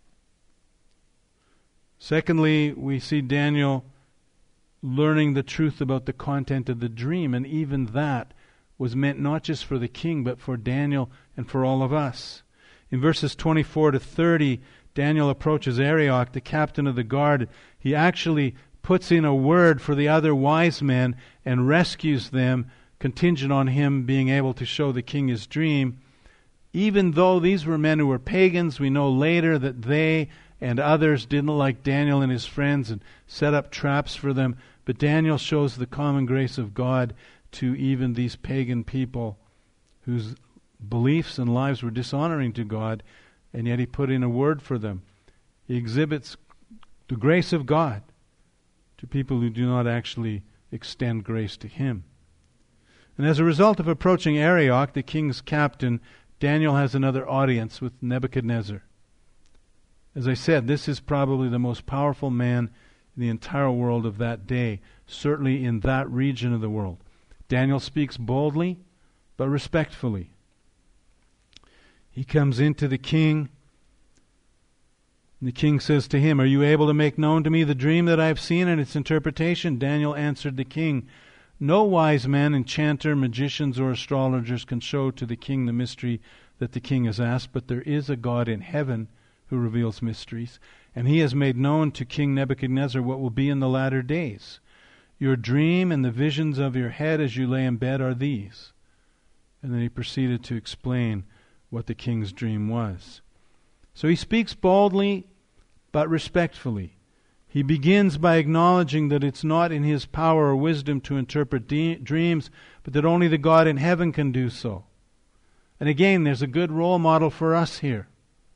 Secondly, we see Daniel learning the truth about the content of the dream, and even that was meant not just for the king, but for Daniel and for all of us. In verses 24 to 30, Daniel approaches Arioch, the captain of the guard. He actually puts in a word for the other wise men and rescues them, contingent on him being able to show the king his dream. Even though these were men who were pagans, we know later that they and others didn't like Daniel and his friends and set up traps for them. But Daniel shows the common grace of God to even these pagan people whose beliefs and lives were dishonoring to God, and yet he put in a word for them. He exhibits the grace of God to people who do not actually extend grace to Him. And as a result of approaching Arioch, the king's captain, Daniel has another audience with Nebuchadnezzar. As I said, this is probably the most powerful man in the entire world of that day, certainly in that region of the world. Daniel speaks boldly, but respectfully. He comes into the king, and the king says to him, "Are you able to make known to me the dream that I have seen and its interpretation?" Daniel answered the king, "No wise man, enchanter, magicians, or astrologers can show to the king the mystery that the king has asked, but there is a God in heaven who reveals mysteries, and He has made known to King Nebuchadnezzar what will be in the latter days. Your dream and the visions of your head as you lay in bed are these." And then he proceeded to explain what the king's dream was. So he speaks boldly, but respectfully. He begins by acknowledging that it's not in his power or wisdom to interpret dreams, but that only the God in heaven can do so. And again, there's a good role model for us here.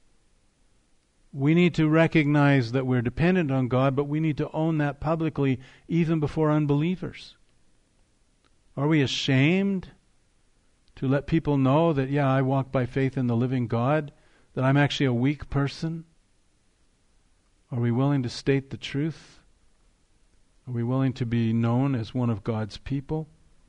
We need to recognize that we're dependent on God, but we need to own that publicly, even before unbelievers. Are we ashamed to let people know that, yeah, I walk by faith in the living God, that I'm actually a weak person? Are we willing to state the truth? Are we willing to be known as one of God's people?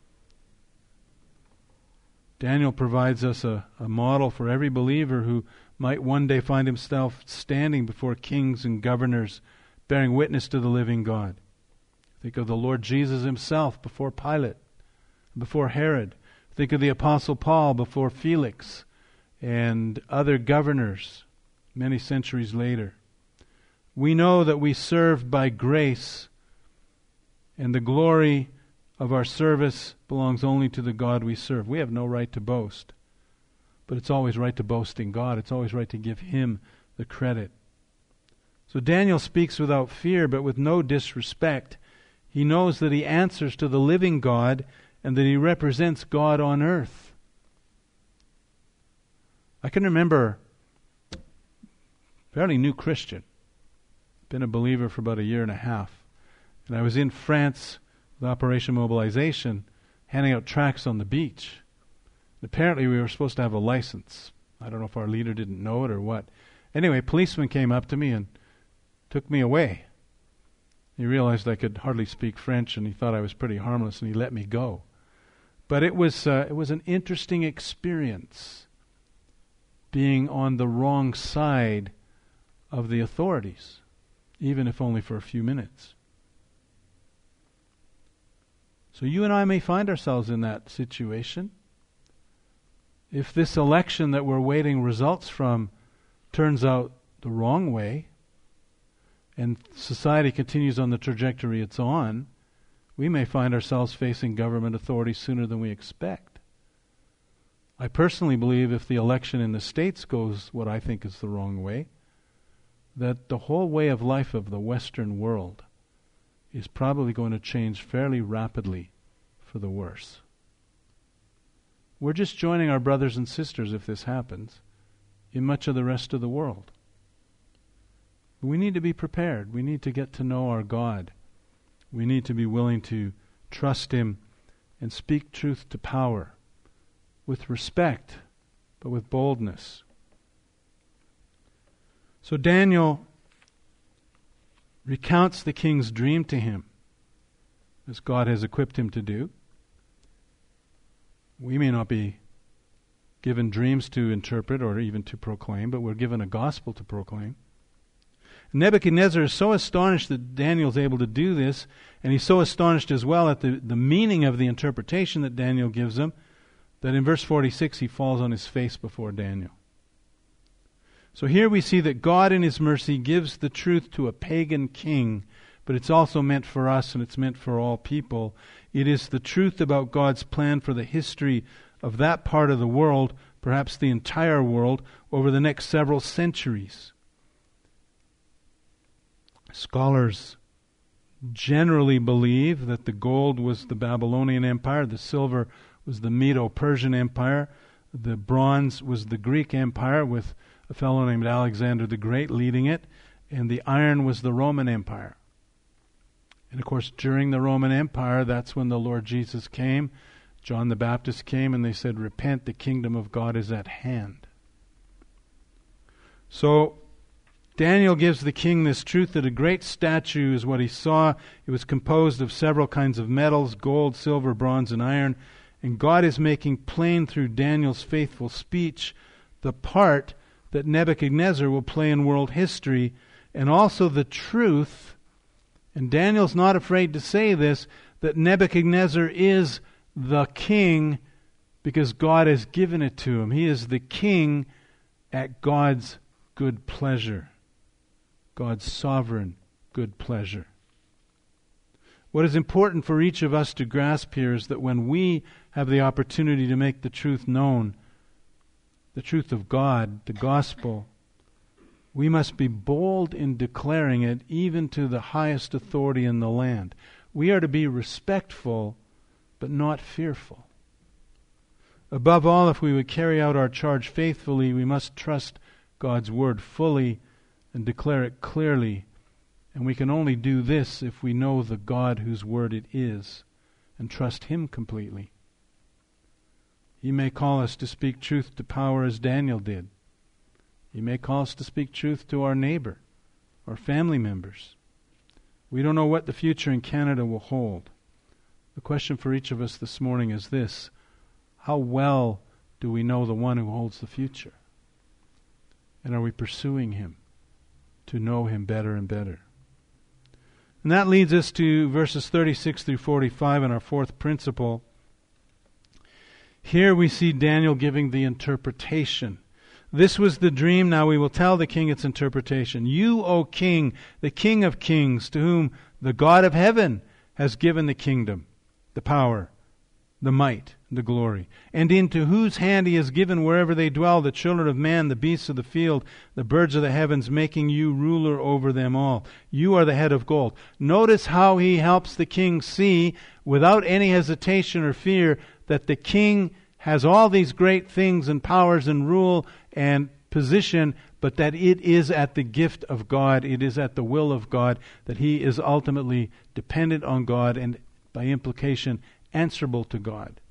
Daniel provides us a model for every believer who might one day find himself standing before kings and governors, bearing witness to the living God. Think of the Lord Jesus Himself before Pilate, before Herod. Think of the Apostle Paul before Felix and other governors many centuries later. We know that we serve by grace, and the glory of our service belongs only to the God we serve. We have no right to boast, but it's always right to boast in God. It's always right to give Him the credit. So Daniel speaks without fear, but with no disrespect. He knows that he answers to the living God and that he represents God on earth. I can remember, fairly new Christian, been a believer for about 1.5 years, and I was in France with Operation Mobilization, handing out tracts on the beach. Apparently we were supposed to have a license. I don't know if our leader didn't know it or what. Anyway, a policeman came up to me and took me away. He realized I could hardly speak French, and he thought I was pretty harmless, and he let me go. But it was an interesting experience being on the wrong side of the authorities, even if only for a few minutes. So you and I may find ourselves in that situation. If this election that we're waiting results from turns out the wrong way, and society continues on the trajectory it's on, we may find ourselves facing government authority sooner than we expect. I personally believe if the election in the States goes what I think is the wrong way, that the whole way of life of the Western world is probably going to change fairly rapidly for the worse. We're just joining our brothers and sisters, if this happens, in much of the rest of the world. We need to be prepared. We need to get to know our God. We need to be willing to trust Him and speak truth to power with respect, but with boldness. So Daniel recounts the king's dream to him, as God has equipped him to do. We may not be given dreams to interpret or even to proclaim, but we're given a gospel to proclaim. Nebuchadnezzar is so astonished that Daniel's able to do this, and he's so astonished as well at the meaning of the interpretation that Daniel gives him, that in verse 46 he falls on his face before Daniel. So here we see that God in His mercy gives the truth to a pagan king, but it's also meant for us and it's meant for all people. It is the truth about God's plan for the history of that part of the world, perhaps the entire world, over the next several centuries. Scholars generally believe that the gold was the Babylonian Empire, the silver was the Medo-Persian Empire, the bronze was the Greek Empire with a fellow named Alexander the Great leading it, and the iron was the Roman Empire. And of course, during the Roman Empire, that's when the Lord Jesus came. John the Baptist came and they said, "Repent, the kingdom of God is at hand." So Daniel gives the king this truth that a great statue is what he saw. It was composed of several kinds of metals, gold, silver, bronze, and iron. And God is making plain through Daniel's faithful speech the part that Nebuchadnezzar will play in world history, and also the truth, and Daniel's not afraid to say this, that Nebuchadnezzar is the king because God has given it to him. He is the king at God's good pleasure, God's sovereign good pleasure. What is important for each of us to grasp here is that when we have the opportunity to make the truth known, the truth of God, the gospel, we must be bold in declaring it even to the highest authority in the land. We are to be respectful, but not fearful. Above all, if we would carry out our charge faithfully, we must trust God's word fully and declare it clearly. And we can only do this if we know the God whose word it is and trust Him completely. He may call us to speak truth to power as Daniel did. He may call us to speak truth to our neighbor, our family members. We don't know what the future in Canada will hold. The question for each of us this morning is this: how well do we know the one who holds the future? And are we pursuing Him to know Him better and better? And that leads us to verses 36 through 45 and our fourth principle. Here we see Daniel giving the interpretation. This was the dream. Now we will tell the king its interpretation. You, O king, the King of kings, to whom the God of heaven has given the kingdom, the power, the might, the glory, and into whose hand He has given wherever they dwell the children of man, the beasts of the field, the birds of the heavens, making you ruler over them all. You are the head of gold. Notice how he helps the king see, without any hesitation or fear, that the king has all these great things and powers and rule and position, but that it is at the gift of God, it is at the will of God, that he is ultimately dependent on God and, by implication, answerable to God.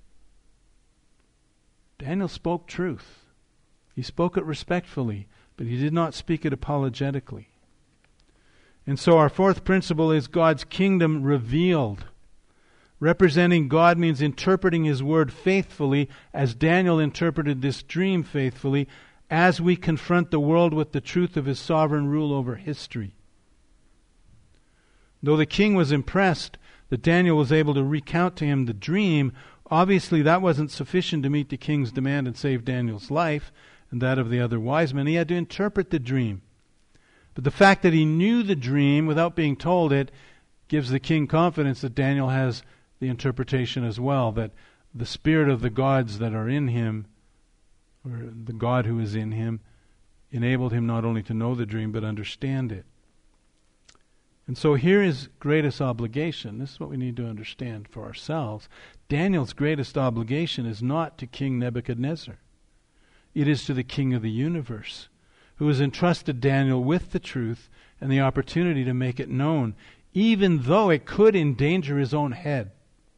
Daniel spoke truth. He spoke it respectfully, but he did not speak it apologetically. And so our fourth principle is God's kingdom revealed. Representing God means interpreting His word faithfully, as Daniel interpreted this dream faithfully, as we confront the world with the truth of His sovereign rule over history. Though the king was impressed that Daniel was able to recount to him the dream, obviously that wasn't sufficient to meet the king's demand and save Daniel's life and that of the other wise men. He had to interpret the dream. But the fact that he knew the dream without being told it gives the king confidence that Daniel has the interpretation as well, that the spirit of the gods that are in him, or the God who is in him, enabled him not only to know the dream but understand it. And so here is greatest obligation. This is what we need to understand for ourselves. Daniel's greatest obligation is not to King Nebuchadnezzar. It is to the King of the universe, who has entrusted Daniel with the truth and the opportunity to make it known, even though it could endanger his own head.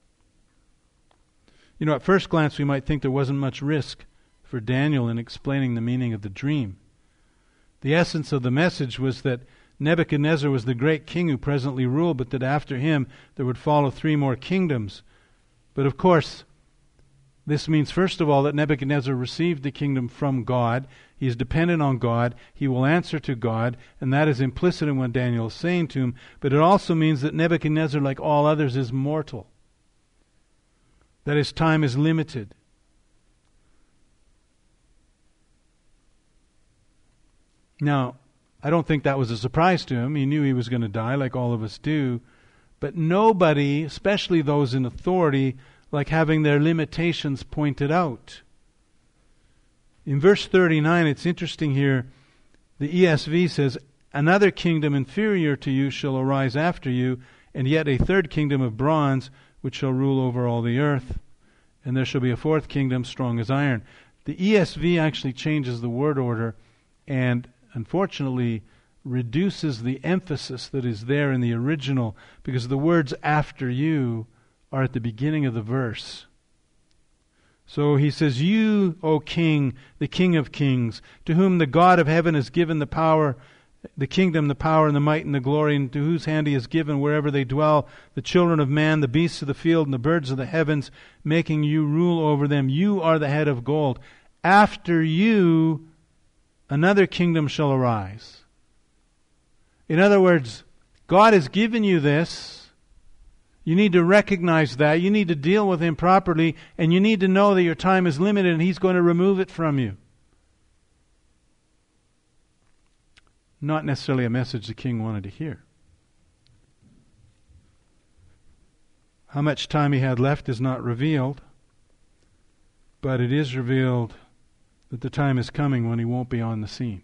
You know, at first glance we might think there wasn't much risk for Daniel in explaining the meaning of the dream. The essence of the message was that Nebuchadnezzar was the great king who presently ruled, but that after him there would follow 3 more kingdoms. But of course, this means, first of all, that Nebuchadnezzar received the kingdom from God. He is dependent on God. He will answer to God, and that is implicit in what Daniel is saying to him. But it also means that Nebuchadnezzar, like all others, is mortal, that his time is limited. Now, I don't think that was a surprise to him. He knew he was going to die, like all of us do. But nobody, especially those in authority, like having their limitations pointed out. In verse 39, it's interesting here, the ESV says, "Another kingdom inferior to you shall arise after you, and yet a third kingdom of bronze, which shall rule over all the earth. And there shall be a fourth kingdom, strong as iron." The ESV actually changes the word order and unfortunately reduces the emphasis that is there in the original, because the words "after you" are at the beginning of the verse. So he says, "You, O King, the King of kings, to whom the God of heaven has given the power, the kingdom, the power, and the might, and the glory, and to whose hand he has given wherever they dwell, the children of man, the beasts of the field, and the birds of the heavens, making you rule over them. You are the head of gold. After you, another kingdom shall arise." In other words, God has given you this. You need to recognize that. You need to deal with him properly, and you need to know that your time is limited and he's going to remove it from you. Not necessarily a message the king wanted to hear. How much time he had left is not revealed, but it is revealed that the time is coming when he won't be on the scene.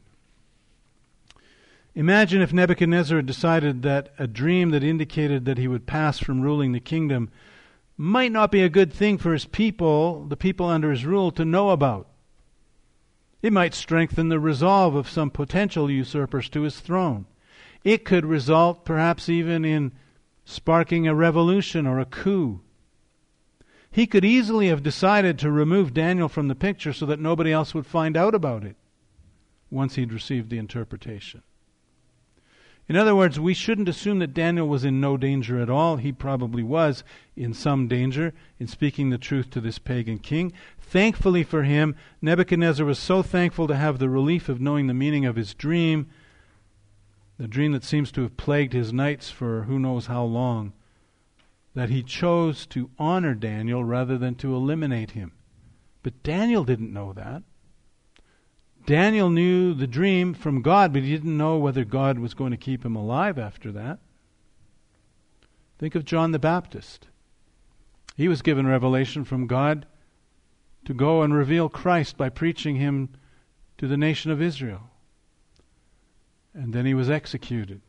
Imagine if Nebuchadnezzar had decided that a dream that indicated that he would pass from ruling the kingdom might not be a good thing for his people, the people under his rule, to know about. It might strengthen the resolve of some potential usurpers to his throne. It could result perhaps even in sparking a revolution or a coup. He could easily have decided to remove Daniel from the picture so that nobody else would find out about it once he'd received the interpretation. In other words, we shouldn't assume that Daniel was in no danger at all. He probably was in some danger in speaking the truth to this pagan king. Thankfully for him, Nebuchadnezzar was so thankful to have the relief of knowing the meaning of his dream, the dream that seems to have plagued his nights for who knows how long, that he chose to honor Daniel rather than to eliminate him. But Daniel didn't know that. Daniel knew the dream from God, but he didn't know whether God was going to keep him alive after that. Think of John the Baptist. He was given revelation from God to go and reveal Christ by preaching him to the nation of Israel. And then he was executed,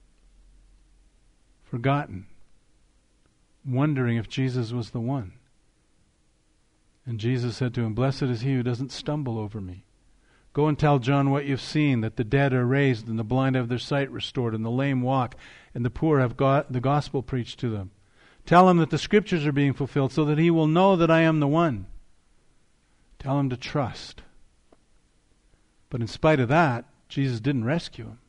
forgotten, wondering if Jesus was the one. And Jesus said to him, "Blessed is he who doesn't stumble over me. Go and tell John what you've seen, that the dead are raised, and the blind have their sight restored, and the lame walk, and the poor have the gospel preached to them. Tell him that the scriptures are being fulfilled, so that he will know that I am the one." Tell him to trust. But in spite of that, Jesus didn't rescue him.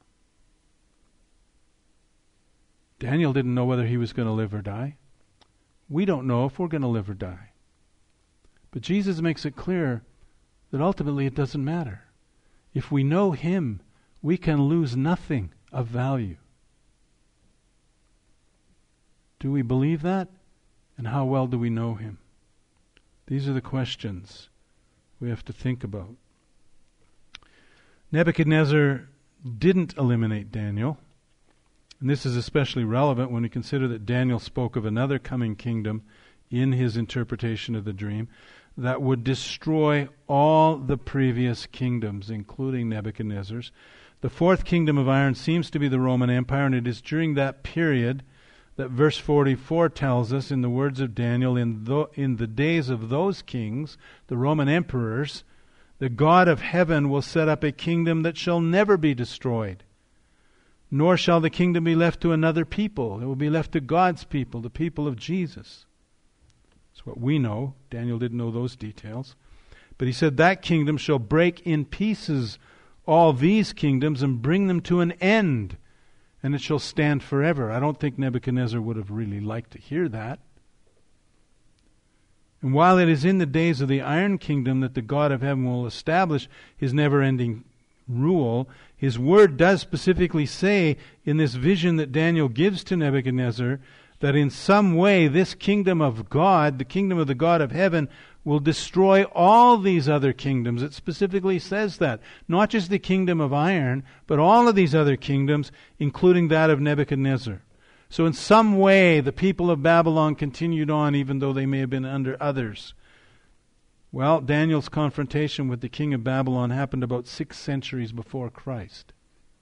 Daniel didn't know whether he was going to live or die. We don't know if we're going to live or die. But Jesus makes it clear that ultimately it doesn't matter. If we know him, we can lose nothing of value. Do we believe that? And how well do we know him? These are the questions we have to think about. Nebuchadnezzar didn't eliminate Daniel. And this is especially relevant when we consider that Daniel spoke of another coming kingdom in his interpretation of the dream that would destroy all the previous kingdoms, including Nebuchadnezzar's. The fourth kingdom of iron seems to be the Roman Empire, and it is during that period that verse 44 tells us, in the words of Daniel, in the days of those kings, the Roman emperors, the God of heaven will set up a kingdom that shall never be destroyed, nor shall the kingdom be left to another people. It will be left to God's people, the people of Jesus. That's what we know. Daniel didn't know those details. But he said that kingdom shall break in pieces all these kingdoms and bring them to an end, and it shall stand forever. I don't think Nebuchadnezzar would have really liked to hear that. And while it is in the days of the Iron Kingdom that the God of heaven will establish his never-ending rule, his word does specifically say in this vision that Daniel gives to Nebuchadnezzar that in some way this kingdom of God, the kingdom of the God of heaven, will destroy all these other kingdoms. It specifically says that. Not just the kingdom of iron, but all of these other kingdoms, including that of Nebuchadnezzar. So in some way, the people of Babylon continued on, even though they may have been under others. Well, Daniel's confrontation with the king of Babylon happened about 6 centuries before Christ.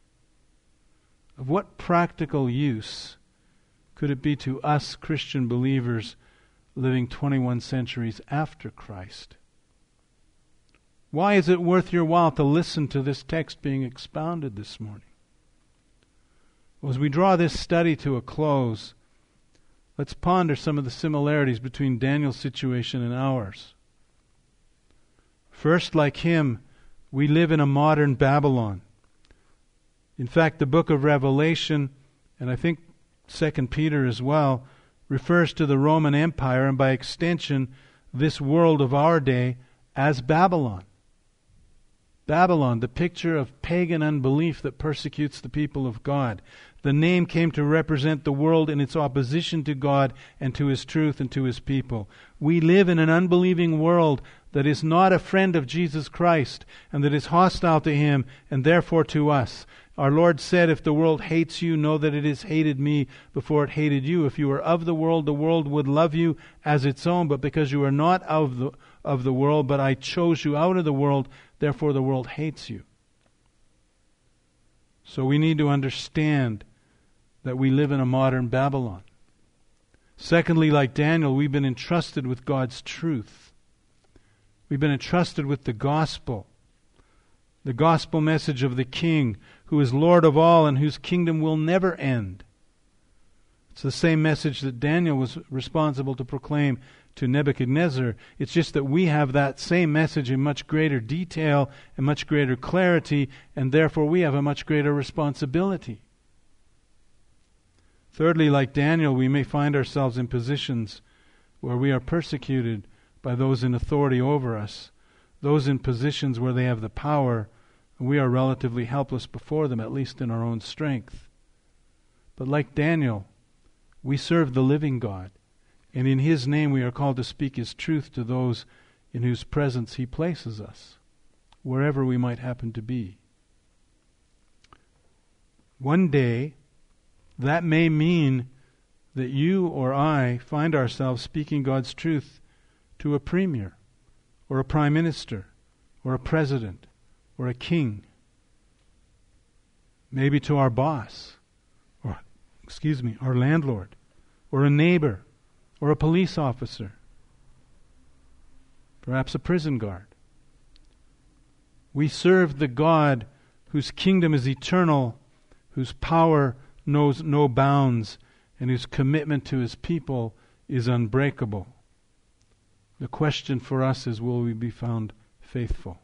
Of what practical use could it be to us Christian believers living 21 centuries after Christ? Why is it worth your while to listen to this text being expounded this morning? Well, as we draw this study to a close, let's ponder some of the similarities between Daniel's situation and ours. First, like him, we live in a modern Babylon. In fact, the book of Revelation, and I think 2 Peter as well, refers to the Roman Empire, and by extension, this world of our day, as Babylon. Babylon, the picture of pagan unbelief that persecutes the people of God. The name came to represent the world in its opposition to God and to His truth and to His people. We live in an unbelieving world that is not a friend of Jesus Christ and that is hostile to Him and therefore to us. Our Lord said, if the world hates you, know that it has hated me before it hated you. If you were of the world would love you as its own, but because you are not of the world, but I chose you out of the world, therefore the world hates you. So we need to understand that we live in a modern Babylon. Secondly, like Daniel, we've been entrusted with God's truth. We've been entrusted with the gospel message of the King, who is Lord of all and whose kingdom will never end. It's the same message that Daniel was responsible to proclaim to Nebuchadnezzar. It's just that we have that same message in much greater detail and much greater clarity, and therefore we have a much greater responsibility. Thirdly, like Daniel, we may find ourselves in positions where we are persecuted by those in authority over us, those in positions where they have the power, and we are relatively helpless before them, at least in our own strength. But like Daniel, we serve the living God, and in His name we are called to speak His truth to those in whose presence He places us, wherever we might happen to be. One day, that may mean that you or I find ourselves speaking God's truth to a premier, or a prime minister, or a president, or a king. Maybe to our boss, or, our landlord, or a neighbor, or a police officer, perhaps a prison guard. We serve the God whose kingdom is eternal, whose power knows no bounds, and whose commitment to His people is unbreakable. The question for us is, will we be found faithful?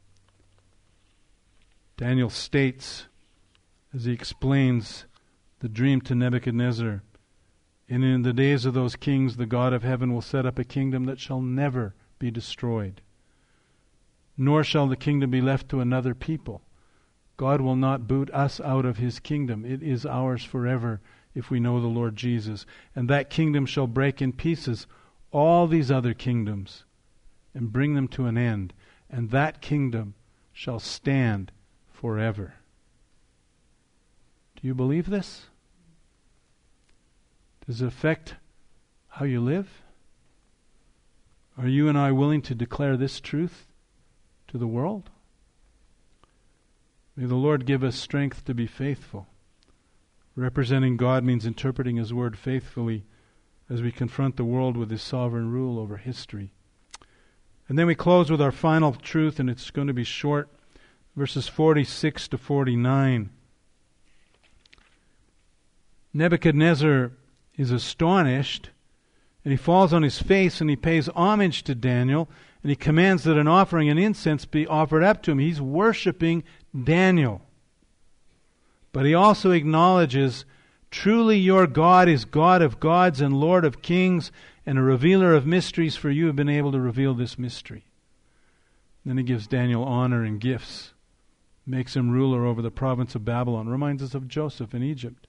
Daniel states, as he explains the dream to Nebuchadnezzar, and in the days of those kings, the God of heaven will set up a kingdom that shall never be destroyed, nor shall the kingdom be left to another people. God will not boot us out of His kingdom. It is ours forever if we know the Lord Jesus. And that kingdom shall break in pieces all these other kingdoms and bring them to an end. And that kingdom shall stand forever. Do you believe this? Does it affect how you live? Are you and I willing to declare this truth to the world? May the Lord give us strength to be faithful. Representing God means interpreting His Word faithfully as we confront the world with His sovereign rule over history. And then we close with our final truth, and it's going to be short, verses 46 to 49. Nebuchadnezzar is astonished, and he falls on his face and he pays homage to Daniel, and he commands that an offering and incense be offered up to him. He's worshiping Daniel. But he also acknowledges, truly your God is God of gods and Lord of kings and a revealer of mysteries, for you have been able to reveal this mystery. Then he gives Daniel honor and gifts, makes him ruler over the province of Babylon. Reminds us of Joseph in Egypt.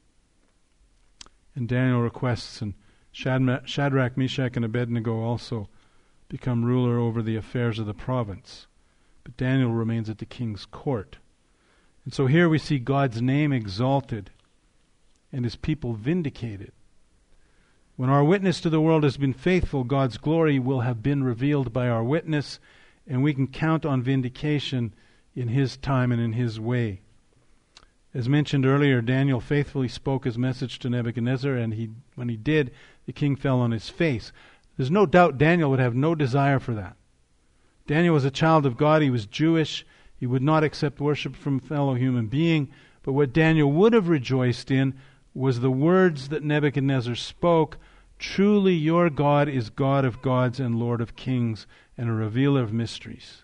And Daniel requests, and Shadrach, Meshach, and Abednego also become ruler over the affairs of the province. But Daniel remains at the king's court. And so here we see God's name exalted and His people vindicated. When our witness to the world has been faithful, God's glory will have been revealed by our witness, and we can count on vindication in His time and in His way. As mentioned earlier, Daniel faithfully spoke his message to Nebuchadnezzar, and when he did, the king fell on his face. There's no doubt Daniel would have no desire for that. Daniel was a child of God. He was Jewish. He would not accept worship from a fellow human being. But what Daniel would have rejoiced in was the words that Nebuchadnezzar spoke. Truly your God is God of gods and Lord of kings and a revealer of mysteries.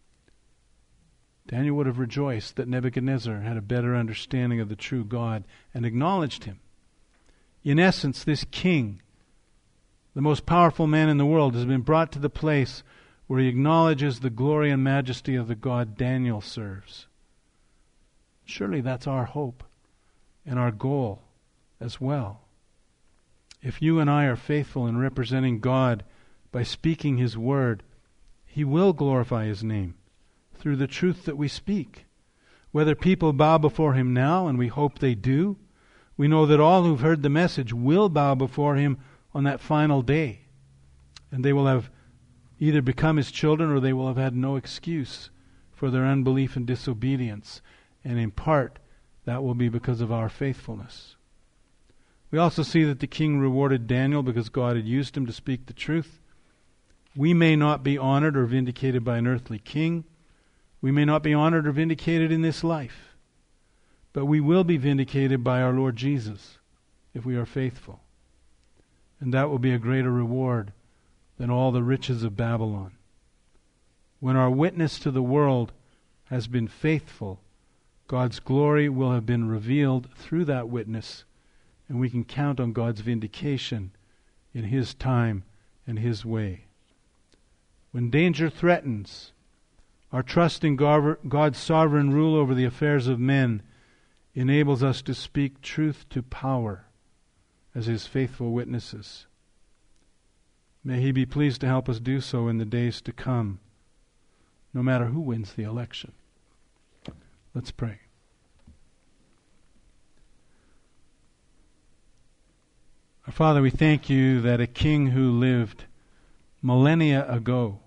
Daniel would have rejoiced that Nebuchadnezzar had a better understanding of the true God and acknowledged Him. In essence, this king, the most powerful man in the world, has been brought to the place where he acknowledges the glory and majesty of the God Daniel serves. Surely that's our hope and our goal as well. If you and I are faithful in representing God by speaking His word, He will glorify His name through the truth that we speak. Whether people bow before Him now, and we hope they do, we know that all who've heard the message will bow before Him on that final day. And they will have either become His children, or they will have had no excuse for their unbelief and disobedience. And in part, that will be because of our faithfulness. We also see that the king rewarded Daniel because God had used him to speak the truth. We may not be honored or vindicated by an earthly king. We may not be honored or vindicated in this life. But we will be vindicated by our Lord Jesus if we are faithful. And that will be a greater reward than all the riches of Babylon. When our witness to the world has been faithful, God's glory will have been revealed through that witness, and we can count on God's vindication in His time and His way. When danger threatens, our trust in God's sovereign rule over the affairs of men enables us to speak truth to power as His faithful witnesses. May He be pleased to help us do so in the days to come, no matter who wins the election. Let's pray. Our Father, we thank You that a king who lived millennia ago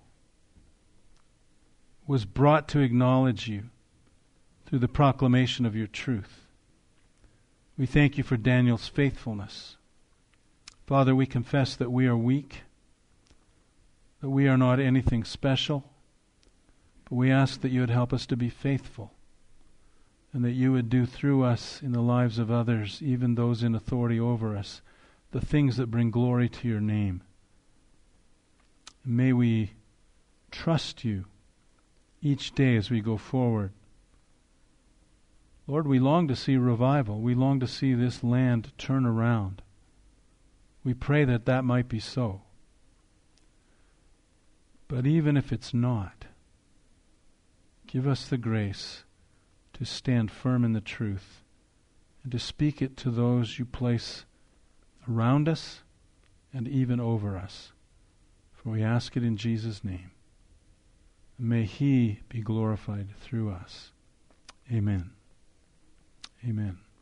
was brought to acknowledge You through the proclamation of Your truth. We thank You for Daniel's faithfulness. Father, we confess that we are weak, that we are not anything special, but we ask that You would help us to be faithful, and that You would do through us in the lives of others, even those in authority over us, the things that bring glory to Your name. May we trust You each day as we go forward. Lord, we long to see revival. We long to see this land turn around. We pray that that might be so. But even if it's not, give us the grace to stand firm in the truth and to speak it to those You place around us and even over us. For we ask it in Jesus' name. May He be glorified through us. Amen. Amen.